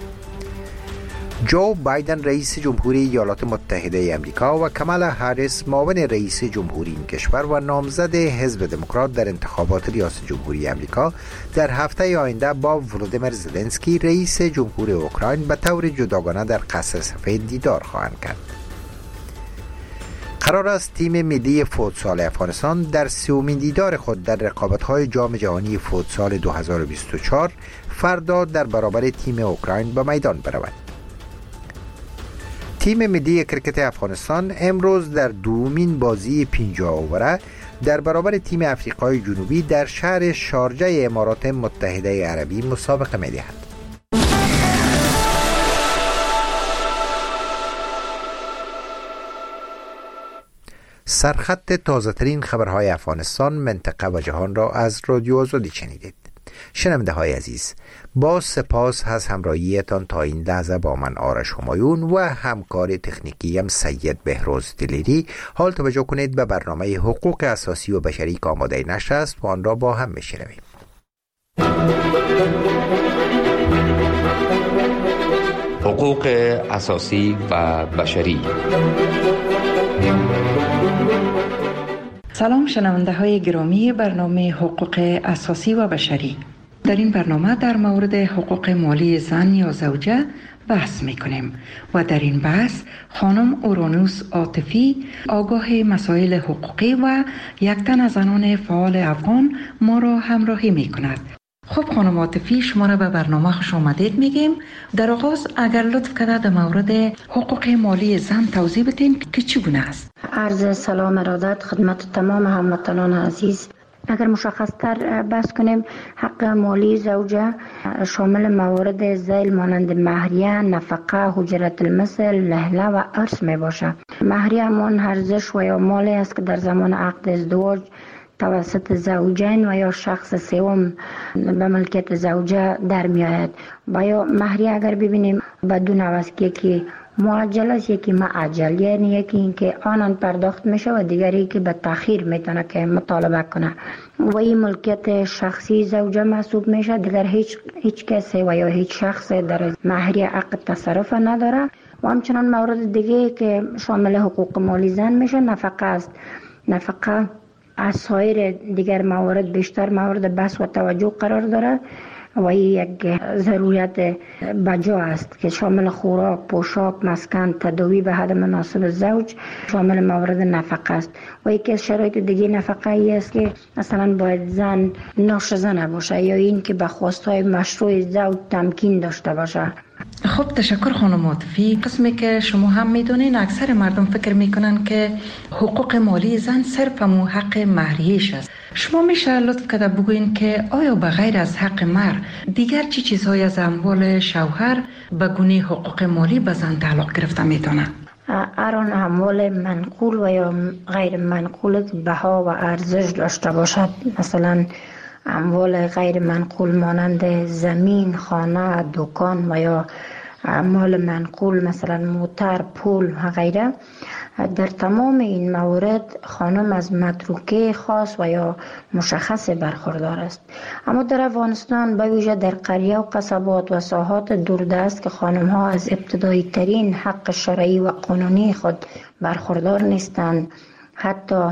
جو بایدن رئیس جمهوری ایالات متحده امریکا و کامالا هریس معاون رئیس جمهوری این کشور و نامزد حزب دموکرات در انتخابات ریاست جمهوری امریکا در هفته آینده با ولودیمیر زلنسکی رئیس جمهور اوکراین به طور جداگانه در قصر سفید دیدار خواهند کرد. قرار است تیم ملی فوتسال افغانستان در سومین دیدار خود در رقابت‌های جام جهانی فوتسال دو هزار و بیست و چهار فردا در برابر تیم اوکراین به میدان برود. تیم ملی کرکت افغانستان امروز در دومین بازی پنجاه اووره در برابر تیم افریقای جنوبی در شهر شارجه امارات متحده عربی مسابقه می‌دهد. سرخط تازه‌ترین خبرهای افغانستان، منطقه و جهان را از رادیو آزادی شنیدید. شنونده های عزیز، با سپاس از همراهیتان تا این لحظه با من آرش همایون و همکار تکنیکیم سید بهروز دلیری. حال توجه کنید به برنامه حقوق اساسی و بشری که آماده نشر است و آن را با هم میشنویم. حقوق اساسی و بشری. سلام شنونده های گرامی برنامه حقوق اساسی و بشری. در این برنامه در مورد حقوق مالی زن یا زوجه بحث میکنیم و در این بحث خانم اورانوس عاطفی آگاه مسائل حقوقی و یک تن از زنان فعال افغان ما را همراهی میکند. خب خانم عاطفی، شما را به برنامه خوش آمدید میگیم. در آغاز اگر لطف کرده در مورد حقوق مالی زن توضیح بدین که چگونه است. عرض سلام ارادت خدمت تمام هموطنان عزیز. اگر مشخص تر بحث کنیم، حق مالی زوجه شامل موارد ذیل مانند مهریه، نفقه، حجرت المثل، لهله و ارث می باشه. مهریه همان ارزش و یا مالی است که در زمان عقد ازدواج توسط زوجین و یا شخص سوم به ملکیت زوجه در می آید. و یا مهریه اگر ببینیم بدون عوض که یکی معجل است یکی معجل، یعنی یکی این که آنان پرداخت میشه و دیگری که به تأخیر میتونه که مطالبه کنه و این ملکیت شخصی زوجه محسوب میشه. دیگر هیچ هیچ کسی و یا هیچ شخص در مهریه عقد تصرف نداره. و همچنان مورد دیگه که شامل حقوق مالی زن میشه نفقه است. نفقه از سایر دیگر موارد بیشتر مورد بحث و توجه قرار داره. و این یک ضرورت بجا است که شامل خوراک، پوشاک، مسکن، تداوی به حد مناسب زوج، شامل موارد نفقه است. و یکی از شرایط دیگه نفقه ای است که مثلا باید زن ناشزه نباشه یا این که به خواستهای مشروع زوج تمکین داشته باشه. خب تشکر خانم عاطفی. قسمی که شما هم میدونین اکثر مردم فکر میکنن که حقوق مالی زن صرف مو حق مهریش است. شما میشه لطف کرده بگوین که آیا به غیر از حق مهر دیگر چی چیزهای از اموال شوهر به گونه حقوق مالی به زن تعلق گرفته میتونه؟ اران اموال منقول و یا غیر منقول بها و ارزش داشته باشد. مثلا اموال غیر منقول مانند زمین، خانه، دکان و یا اموال منقول مثلا موتر، پول و غیره. در تمام این موارد خانم از متروکه خاص و یا مشخص برخوردار است. اما در افغانستان به ویژه در قریه و قصبات و ساحات دوردست که خانم ها از ابتدایی ترین حق شرعی و قانونی خود برخوردار نیستند، حتی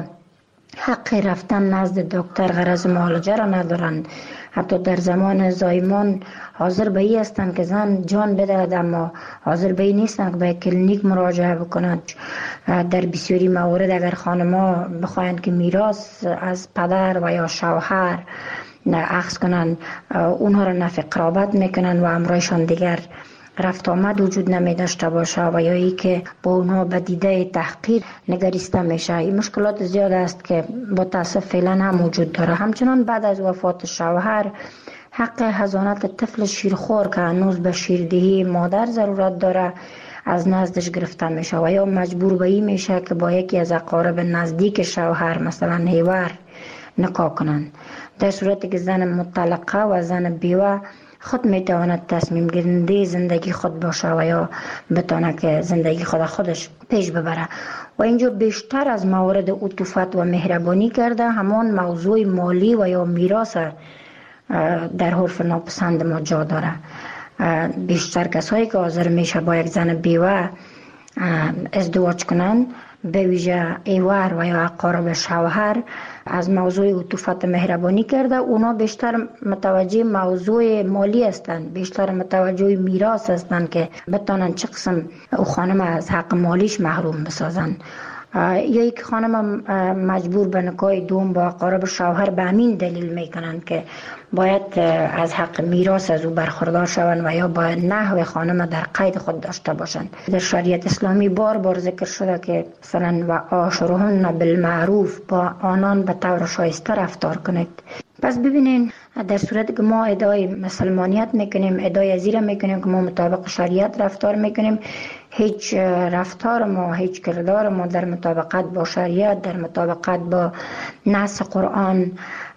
حق رفتن نزد دکتر غرض معالجه را ندارند، حتی در زمان زایمان حاضر به این هستند که زن جان بدهد اما حاضر به این نیستند که به کلینیک مراجعه بکنند. در بسیاری موارد اگر خانم‌ها بخواهند که میراث از پدر و یا شوهر اخذ کنند، اونها را نفی قرابت میکنند و امرایشان دیگر رفت آمد وجود نمی داشته باشه و یا ای که با اونها به دیده تحقیر نگریسته میشه. این مشکلات زیاد است که با تاسف فعلا هم وجود داره. همچنان بعد از وفات شوهر حق حضانت طفل شیرخوار که هنوز به شیردهی مادر ضرورت داره از نزدش گرفته میشه و یا مجبور به این میشه که با یکی از اقارب نزدیک شوهر مثلا هیور نکاح کنند. در صورتی که زن مطلقه و زن بیوه خود میتواند تصمیم گیرنده زندگی خود باشه و یا بتونه که زندگی خود خودش پیش ببره. و اینجا بیشتر از موارد عطوفت و مهربانی کرده همان موضوع مالی و یا میراث در حرف ناپسند ما جا داره. بیشتر کسایی که حاضر میشه با یک زن بیوه ازدواج کنند، به ویژه ایوار و یا اقارب شوهر، از موضوع عطوفت مهربانی کرده. اونا بیشتر متوجه موضوع مالی هستند، بیشتر متوجه میراث هستند که بتونن چه قسم او خانم از حق مالیش محروم بسازن. یا یک خانم مجبور به نکاح دوم با اقارب شوهر به همین دلیل میکنند که باید از حق میراث از او برخوردار شوند و یا باید نحو خانم در قید خود داشته باشند. در شریعت اسلامی بار بار ذکر شده که مثلا و عاشرهن بالمعروف، با آنان به طور شایسته رفتار کنید. پس ببینین در صورتی که ما ادعای مسلمانیت میکنیم، ادعای ازیره میکنیم که ما مطابق شریعت رفتار میکنیم، هیچ رفتار ما، هیچ کردار ما در مطابقت با شریعت، در مطابقت با نص قرآن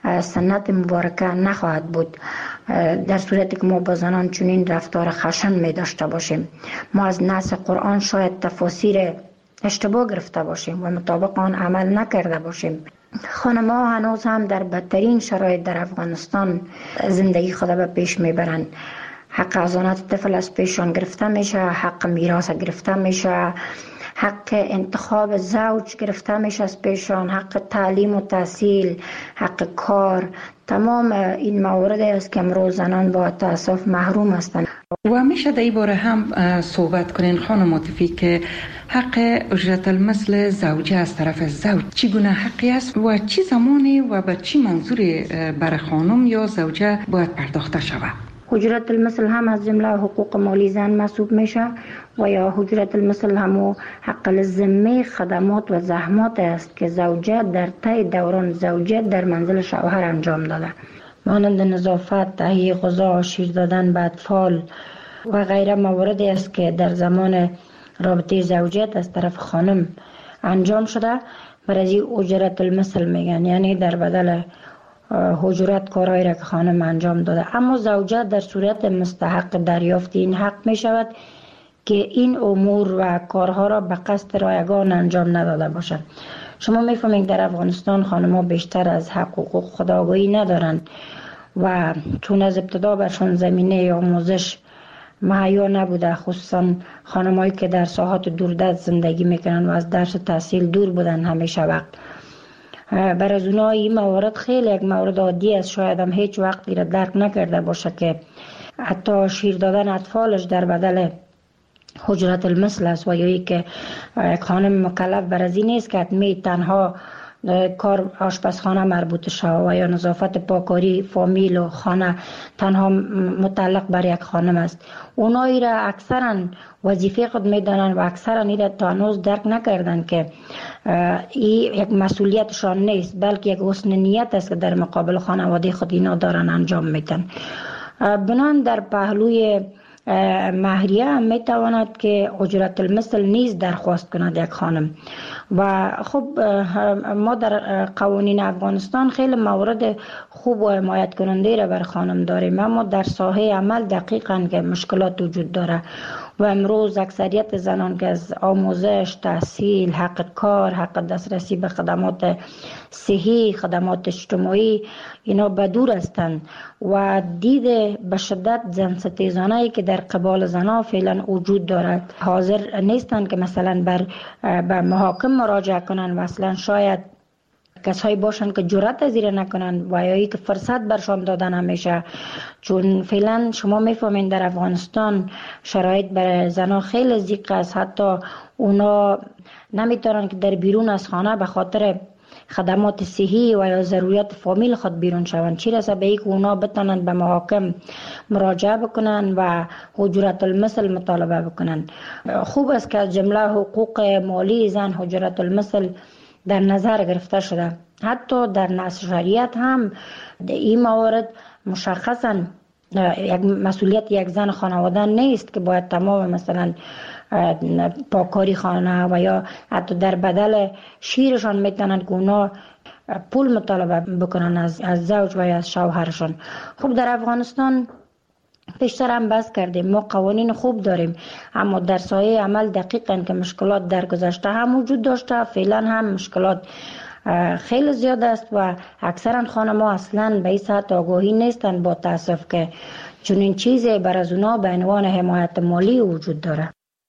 سنت مبارکه نخواهد بود. در صورتی که ما با زنان چنین رفتار خشن می داشته باشیم، ما از نص قرآن شاید تفاسیر اشتباه گرفته باشیم و مطابق آن عمل نکرده باشیم. خانم‌ها هنوز هم در بدترین شرایط در افغانستان زندگی خود به پیش میبرند. حق حضانت طفل از پیشان گرفته میشه، حق میراث گرفته میشه، حق انتخاب زوج گرفته میشه از پیشان، حق تعلیم و تحصیل، حق کار. تمام این موارد است که امروز زنان با تاسف محروم هستند. و میشه در این باره هم صحبت کنین خانم عاطفی که حق اجرت المثل زوجه از طرف زوج چگونه حقی است و چی زمانی و به چی منظوری برای خانم یا زوجه باید پرداخته شود؟ اجرت المثل هم از جمله حقوق مالی زن محسوب میشه و یا اجرت المثل هم حق الذمه خدمات و زحمات است که زوجه در طی دوران زوجیت در منزل شوهر انجام داده، مانند نظافت، تهیه غذا، شیر دادن به اطفال و غیره مواردی است که در زمان رابطه زوجیت از طرف خانم انجام شده. برای اجرت المثل میگن، یعنی در بدل حجرت کارهایی را که خانم انجام داده. اما زوجه در صورت مستحق دریافت این حق می شود که این امور و کارها را به قصد رایگان انجام نداده باشد. شما میفهمید در افغانستان خانم‌ها بیشتر از حق و حقوق خودآگاهی ندارند و چون از ابتدا برشان زمینه آموزش مهیا نبوده، خصوصا خانم‌هایی که در ساحات دوردست زندگی میکنن و از درس و تحصیل دور بودن همیشه وقت، برای از اونها این موارد خیلی یک مورد عادی است، شاید هم هیچ وقت را درک نکرده باشه که حتی شیر دادن اطفالش در بدل حجرت المثل است و یا ای که یک خانم مکلف بر از این نیست که حتمی تنها کار آشپزخانه مربوط شود و یا نظافت پاکاری فامیل و خانه تنها متعلق بر یک خانم است. اونایی را اکثرا وظیفه خود میدانند و اکثرا این را تا هنوز درک نکردند که این یک مسئولیتشان نیست، بلکه یک حسن نیت است که در مقابل خانواده خود اینا دارن انجام میدن. بنان در پهلوی مهریه هم میتواند که اجرت المثل نیز درخواست کند یک خانم. و خب ما در قوانین افغانستان خیلی موارد خوب و حمایت کننده را بر خانم داریم، اما در ساحه عمل دقیقاً که مشکلات وجود داره و امروز اکثریت زنان که از آموزش، تحصیل، حق کار، حق دسترسی به خدمات صحی، خدمات اجتماعی اینا بدور هستند و دید به شدت زن ستیزانه‌ای که در قبال زنها فعلا وجود دارد حاضر نیستند که مثلا بر به محاکم مراجعه کنند و اصلا شاید کسایی باشند که جرأت از این نکنند و یا ای که فرصت برشان دادن همیشه، چون فعلا شما میفهمین در افغانستان شرایط برای زنها خیلی ضیق است، حتی اونا نمیتونن که در بیرون از خانه به خاطر خدمات صحی و یا ضروریات فامیل خود بیرون شوند، چی رسه به ای که اونا بتونن به محاکم مراجعه بکنن و حجرت المثل مطالبه بکنن. خوب است که از جمله حقوق مالی زن حجرت المثل در نظر گرفته شده. حتی در نص شریعت هم این موارد مشخصا یک مسئولیت یک زن خانواده نیست که باید تمام مثلا پاکاری خانه و یا حتی در بدل شیرشان میتونن که اونا پول مطالبه بکنن از, از زوج و یا از شوهرشان. خب در افغانستان پیشتر هم بحث کردیم ما قوانین خوب داریم، اما در سایه عمل دقیقاً که مشکلات در گذشته هم وجود داشته، فعلا هم مشکلات خیلی زیاد است و اکثرا خانم‌ها اصلاً به این سطح آگاهی نیستند با تاسف که چنین چیزی بر از اونا به عنوان حمایت مالی وجود داره.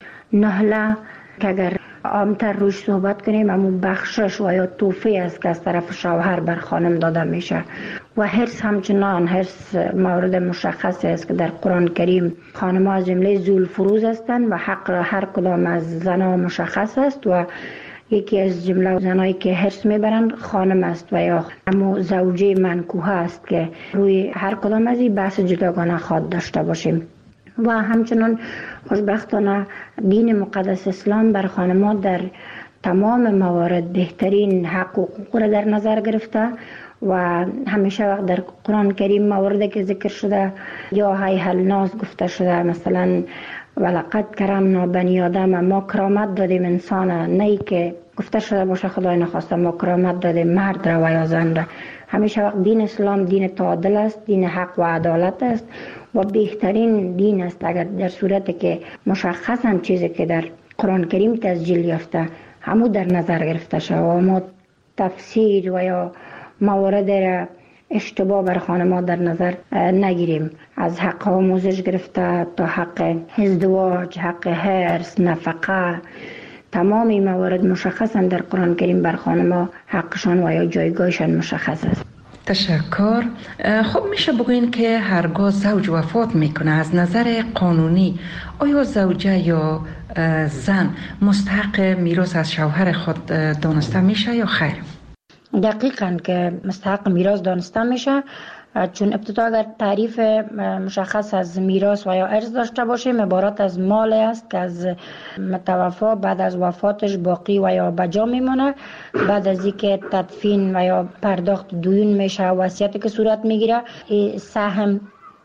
نهله که اگر عامتر روش صحبت کنیم همون بخشش و یا توفی است که از طرف شوهر بر خانم داده میشه و حرص همچنان حرص مورد مشخصی است که در قرآن کریم خانم ها از جمله ذوالفروز هستند و حق هر کدام از زنها مشخص است و یکی از جمله زنایی که حرص میبرند خانم است و یا همون زوجه منکوحه است که روی هر کدام از این بحث جداگانه خواهد داشته باشیم. و همچنان خوشبختانه دین مقدس اسلام بر خانم‌ها در تمام موارد بهترین حق و حقوق را در نظر گرفته و همیشه وقت در قرآن کریم مواردی که ذکر شده یا هی الناس گفته شده، مثلا ولقد کرمنا بنی آدم، ما کرامت دادیم انسان، نه که گفته شده باشه خدای نخواسته ما کرامت دادیم مرد را و یا زن را. همیشه وقت دین اسلام دین تعادل است، دین حق و عدالت است و بهترین دین است اگر در صورتی که مشخصاً چیزی که در قرآن کریم تسجیل یافته همو در نظر گرفته شود و ما تفسیر و یا موارد را اشتباه بر خانم‌ها در نظر نگیریم، از حق آموزش گرفته تا حق ازدواج، حق حرص، نفقه، تمام این موارد مشخصاً در قرآن کریم بر خانم‌ها حقشان و یا جایگاهشان مشخص است. تشکر. خب میشه بگوین که هرگاه زوج وفات میکنه از نظر قانونی آیا زوجه یا زن مستحق میراث از شوهر خود دانسته میشه یا خیر؟ دقیقاً که مستحق میراث دانسته میشه، چون ابتدا اگر تعریف مشخص از میراث و یا ارث داشته باشیم عبارت از مال است که از متوفا بعد از وفاتش باقی و یا بجا میمونه، بعد از اینکه تدفین و یا پرداخت دیون میشه وصیتی که صورت میگیره سهم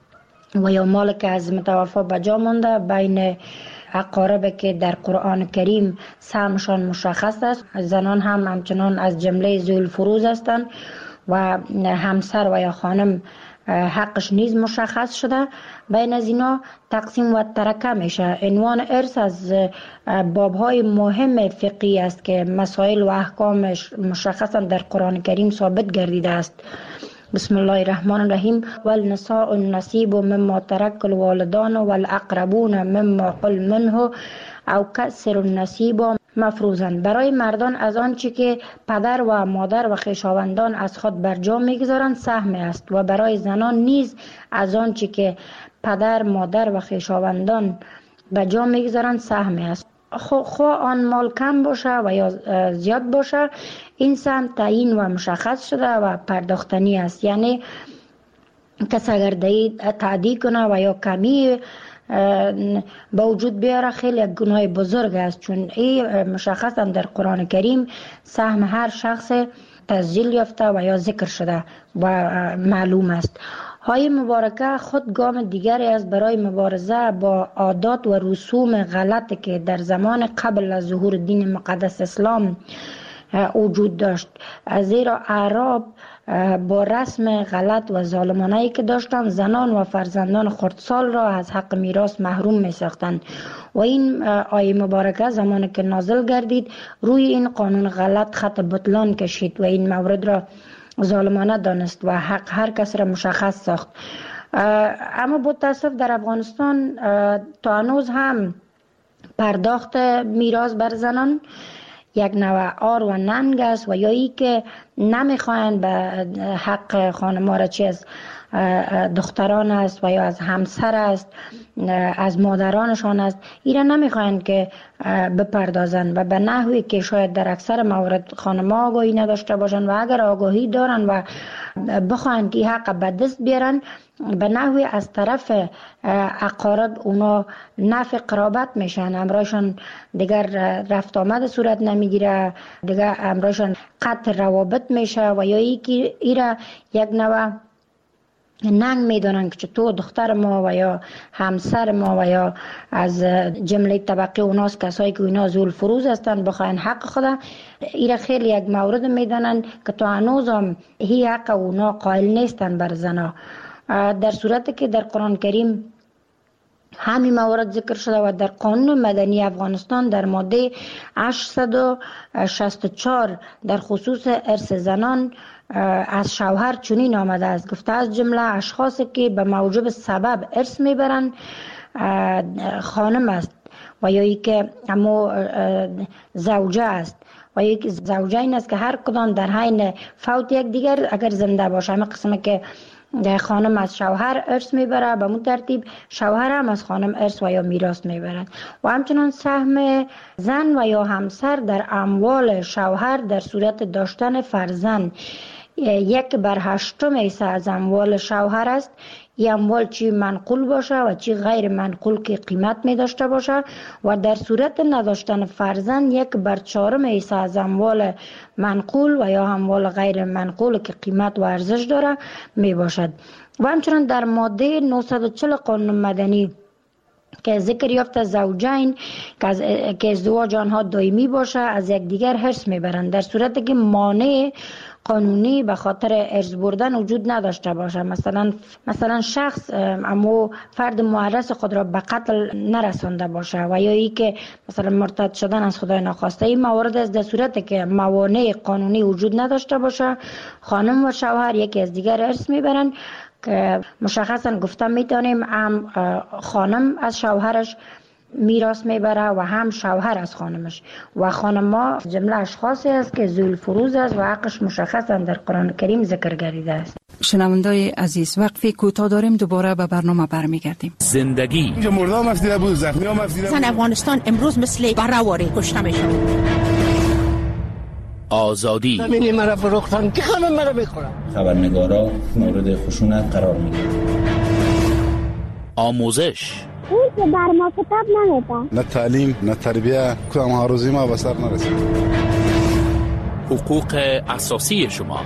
و یا مال که از متوفا بجا مونده بین اقارب که در قرآن کریم سهمشان مشخص است. زنان هم همچنان از جمله ذوالفروز هستند و همسر و یا خانم حقش نیز مشخص شده. بین از اینا تقسیم و ترکه میشه. عنوان ارث از بابهای مهم فقهی است که مسائل و احکامش مشخصا در قرآن کریم ثابت گردیده است. بسم الله الرحمن الرحیم والنساء النصیب مما ترک الوالدان والاقربون مما قل منه او کسر النصیب مفروضند. برای مردان از آنچه که پدر و مادر و خویشاوندان از خود بر جا میگذارند سهم است و برای زنان نیز از آنچه که پدر مادر و خویشاوندان به جا میگذارند سهم است. خواه آن مال کم باشه و یا زیاد باشه، این سهم تعیین و مشخص شده و پرداختنی است. یعنی کس اگر تعدی کنه و یا کمی با وجود بیاره خیلی یک گناه بزرگ است، چون این مشخصا در قرآن کریم سهم هر شخص تسجیل یافته و یا ذکر شده و معلوم است. های مبارکه خود گام دیگری است برای مبارزه با عادات و رسوم غلطی که در زمان قبل از ظهور دین مقدس اسلام وجود داشت، زیرا اعراب با رسم غلط و ظالمانه‌ای که داشتند زنان و فرزندان خردسال را از حق میراث محروم می ساختند و این آیه مبارکه زمانی که نازل گردید روی این قانون غلط خط بطلان کشید و این مورد را ظالمانه دانست و حق هر کس را مشخص ساخت. اما با تاسف در افغانستان تا هنوز هم پرداخت میراث بر زنان یک نوع آر و ننگ است و یا ای که نمیخواین به حق خانم‌ها را چی از دختران است و یا از همسر است، از مادرانشان است، اینا نمیخواین که بپردازن و به نحوی که شاید در اکثر موارد خانم‌ها آگاهی نداشته باشن و اگر آگاهی دارن و بخواین که حق به دست بیارن به نحوی از طرف اقارب اونا نفع قرابت میشن، امرایشان دیگر رفت آمد صورت نمیگیره، دیگر امرایشان قطع روابط میشه و یا ای که ایره یک نوع ننگ میدونن که چطور دختر ما و یا همسر ما و یا از جمله طبقه اوناست کسایی که اینا زول فروز هستن بخواین حق خدا ایره خیلی یک مورد میدونن که تو هنوز هم هی حق اونا قائل نیستن بر زنا، در صورتی که در قرآن کریم همین موارد ذکر شده و در قانون مدنی افغانستان در ماده هشتصد و شصت و چهار در خصوص ارث زنان از شوهر چنین آمده است، گفته از جمله اشخاصی که به موجب سبب ارث میبرند خانم است و یا ای که اما زوجه است و یک زوجه این است که هر کدام در حین فوت یک دیگر اگر زنده باشه، همه قسمه که خانم از شوهر ارث میبره به مون ترتیب شوهر هم از خانم ارث و یا میراث میبرد و همچنان سهم زن و یا همسر در اموال شوهر در صورت داشتن فرزند یک بر هشتم ایسه از اموال شوهر است. این اموال چی منقول باشه و چی غیر منقول که قیمت می داشته باشه و در صورت نداشتن فرزند یک بر چهارم ایسه از اموال منقول و یا اموال غیر منقول که قیمت و ارزش داره می باشد. و همچنان در ماده نهصد و چهل قانون مدنی که ذکر یافته زوجین که ازدواج آنها دائمی باشه از یک دیگر حرص میبرند در صورتی که مانع قانونی به خاطر ارث بردن وجود نداشته باشه، مثلا مثلا شخص اما فرد معرض خود را به قتل نرسانده باشه و یا ای که مثلا مرتد شدن از خدای ناخواسته. این موارد است در صورتی که موانع قانونی وجود نداشته باشه خانم و شوهر یکی از دیگر ارث میبرند که مشخصا گفتم میتونیم هم خانم از شوهرش میراث میبره و هم شوهر از خانمش و خانم‌ها جمله اشخاصی است که ذوال فروز است و حقش مشخصا در قرآن کریم ذکر گردیده است. شنوندای عزیز وقفی کوتاه داریم، دوباره به برنامه برمیگردیم. زندگی اینجا مردم افسیده بود، زخمی هم افسیده بود. افغانستان امروز مثل برآوری کشته میشه. آزادی زمین مرا فروختن که همه مرا میخورن. خبرنگارا مورد خشونت قرار میگیرن. آموزش اون که بر ما کتاب نمیده، نه تعلیم نه تربیه، کدام ها روزی ما به سر نرسید. حقوق اساسی شما.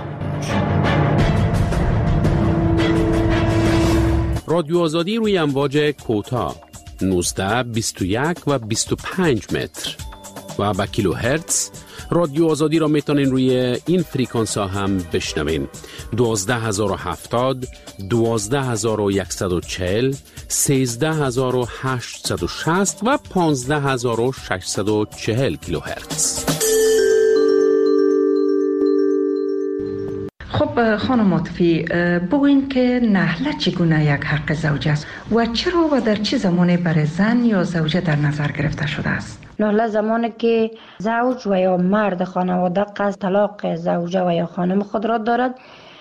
رادیو آزادی روی امواج کوتاه نوزده، بیست و یک و بیست و پنج متر و با کیلو هرتز. رادیو آزادی را میتونین روی این فریکانس ها هم بشنوین: دوازده هزار و هفتاد، دوازده هزار و صد و چهل، سیزده هزار و هشتصد و شصت و پانزده هزار و ششصد و چهل کیلو هرتز. خب خانم عاطفی، بگوین که نهله چگونه یک حق زوجه است و چرا و در چه زمانی برای زن یا زوجه در نظر گرفته شده است؟ نهله زمانی که زوج و یا مرد خانواده قصد طلاق زوجه و یا خانم خود را دارد،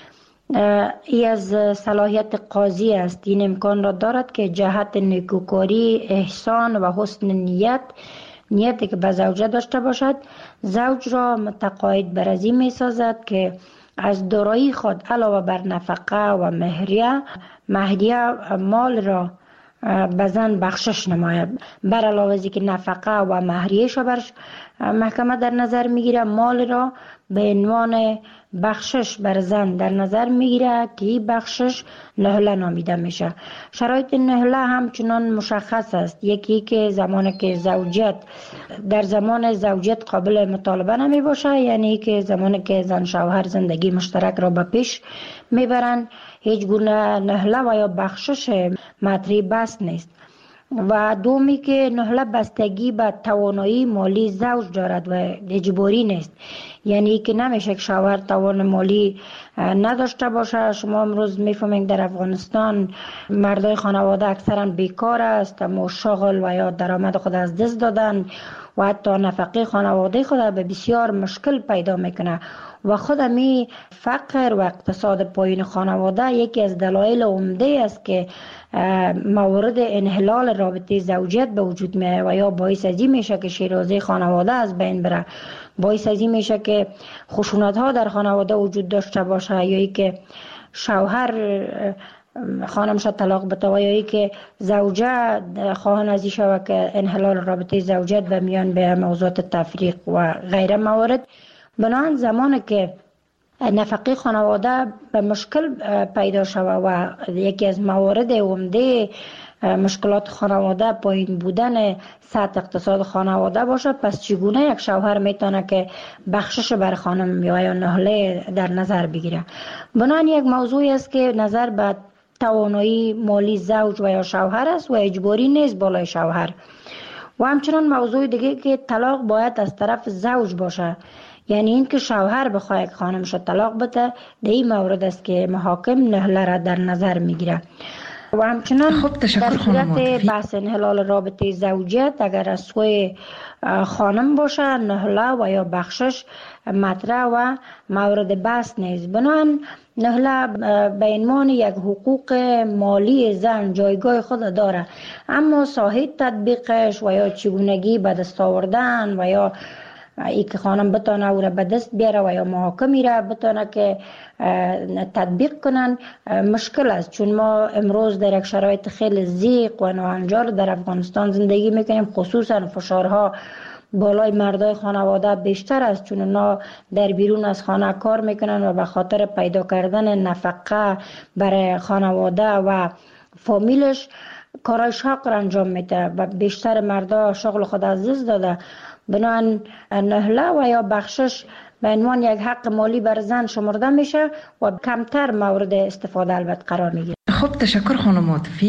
ای از صلاحیت قاضی است. این امکان را دارد که جهت نیکوکاری، احسان و حسن نیت نیتی که به زوجه داشته باشد، زوج را متقاعد بر از این می سازد که از دارایی خود علاوه بر نفقه و مهریه مهریه مال را به زن بخشش نماید. بر علاوه از که نفقه و مهریه‌اش بر محکمه در نظر میگیره، مال را به عنوان بخشش بر زن در نظر میگیره که این بخشش نهله نامیده میشه. شرایط نهله همچنان مشخص است. یکی که زمانی که زوجیت در زمان زوجیت قابل مطالبه نمی باشه، یعنی که زمانی که زن شوهر زندگی مشترک را به پیش میبرن، هیچ گونه نهله و یا بخشش مطرح بس نیست. و دومی که نهله بستگی به توانایی مالی زوج دارد و اجباری نیست، یعنی که نمیشه که شوهر توان مالی نداشته باشه. شما امروز میفهمید در افغانستان مردای خانواده اکثرا بیکار است، اما شغل و یا درآمد خود از دست دادن و حتی نفقه خانواده خود به بسیار مشکل پیدا میکنه و خود می فقر و اقتصاد پایین خانواده یکی از دلایل عمده است که موارد انحلال رابطه زوجیت به وجود میاد و یا باعث از این میشه که شیرازه خانواده از بین بره، باعث از این میشه که خشونت ها در خانواده وجود داشته باشه، یا ای که شوهر خانمش طلاق بده و یا ای که زوجه خواهان از این شود که انحلال رابطه زوجیت به میان به موضوعات تفریق و غیره موارد. بنابراین زمانی که نفقه خانواده به مشکل پیدا شود و یکی از موارد عمده مشکلات خانواده پایین بودن سطح اقتصاد خانواده باشه، پس چگونه یک شوهر میتونه که بخشش بر خانم یا نهله در نظر بگیره؟ بنابراین یک موضوعی است که نظر به توانایی مالی زوج و یا شوهر است و اجباری نیست بالای شوهر. و همچنان موضوع دیگه که طلاق باید از طرف زوج باشه، یعنی این که شوهر بخواه که خانمش طلاق بده، در این مورد است که محاکم نهله را در نظر میگیره. و همچنان خب در صورت بحث انحلال رابطه زوجیت اگر از سوی خانم باشه، نهله و یا بخشش مطرح و مورد بحث نیست. بنابراین نهله به عنوان یک حقوق مالی زن جایگاه خود داره، اما ساحه تطبیقش و یا چگونگی به دست آوردن و یا ای که خانم بتانه او را به دست بیاره و یا محاکمی را بتانه که تطبیق کنن مشکل است، چون ما امروز در یک شرایط خیلی ضیق و ناهنجار در افغانستان زندگی میکنیم. خصوصا فشارها بالای مردای خانواده بیشتر است، چون اونا در بیرون از خانه کار میکنن و به خاطر پیدا کردن نفقه برای خانواده و فامیلش کارای شاق را انجام میده و بیشتر مردا شغل خود از دست داده. بنابراین نهله و یا بخشش به عنوان یک حق مالی بر زن شمرده میشه و کمتر مورد استفاده البته قرار میگیره. خب تشکر خانم عاطفی.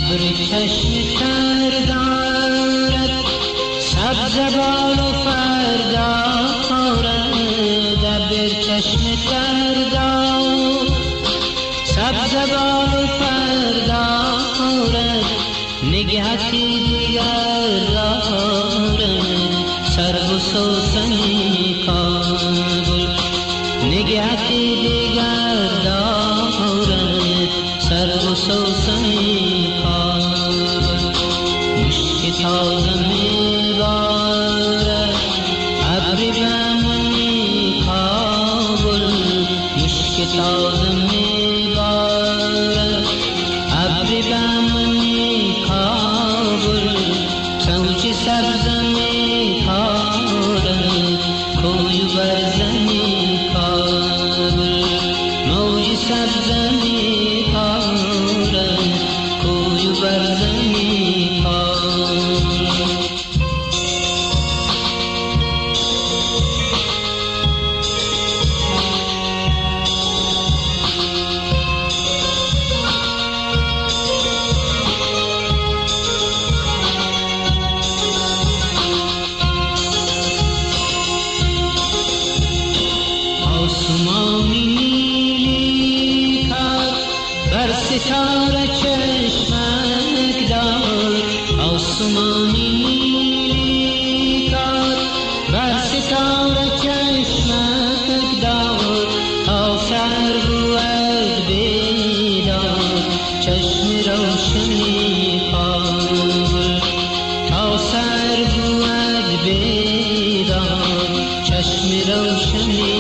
ابر چشم تر دارد سبز بال و فر دارد ابر چشم تر دارد سبز بال و فر دارد نگهتی دیگر دارد سرو و سوسنی کابل نگهتی دیگر دارد سرو و سوسنی کابل مشک تازه میبارد ابری بمنی کابل مشک تازه میبارد ابری بمنی کابل سوچ سبز میکارد کوی برزنی کابل موج سبز میکارد کوی برزنی کابل آسمانی نیلی کرد بر ستاره چشمک دار آسمانی نیلی کرد بر ستاره چشمک دار تا سر بود بیدار چشم روشنی کابل تا سر بود بیدار چشم روشنی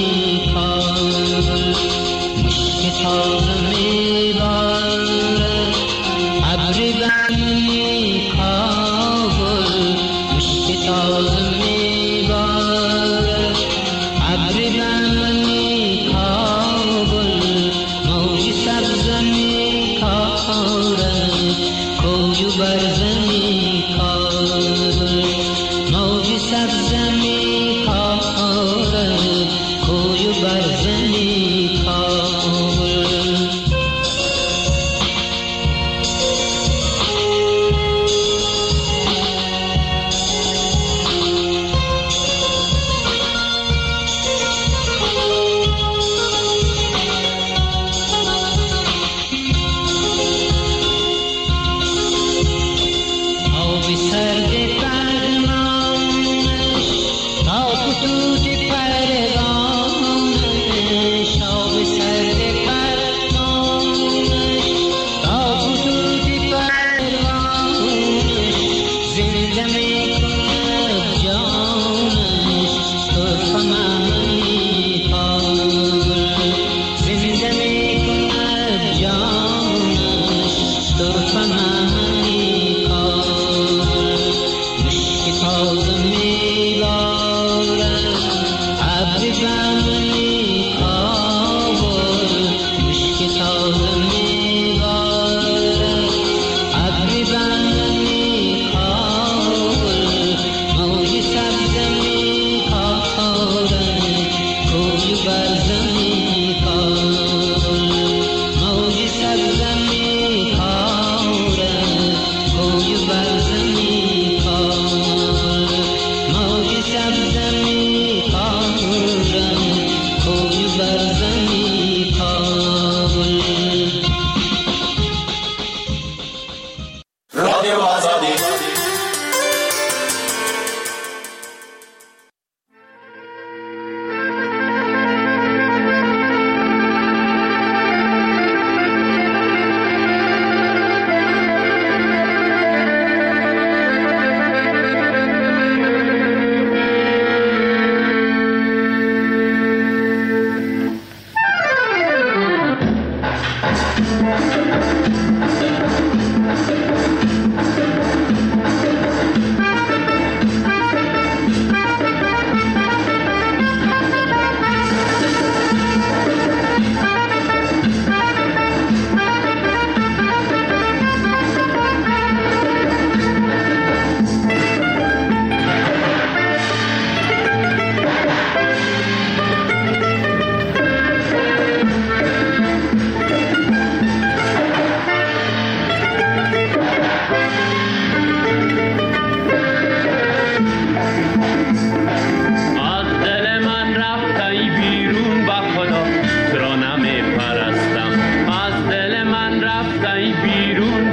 مشک تازه میبارد ابری بمنی کابل مشک تازه میبارد ابری بمنی کابل موج سبز میکارد کوی برزنی کابل موج سبز میکارد کوی برزنی کابل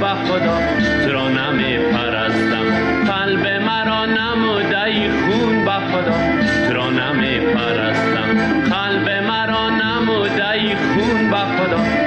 به خدا تو را نمی پرستم. قلب مرا نموده خون به خدا تو را نمی پرستم. قلب مرا نموده خون به خدا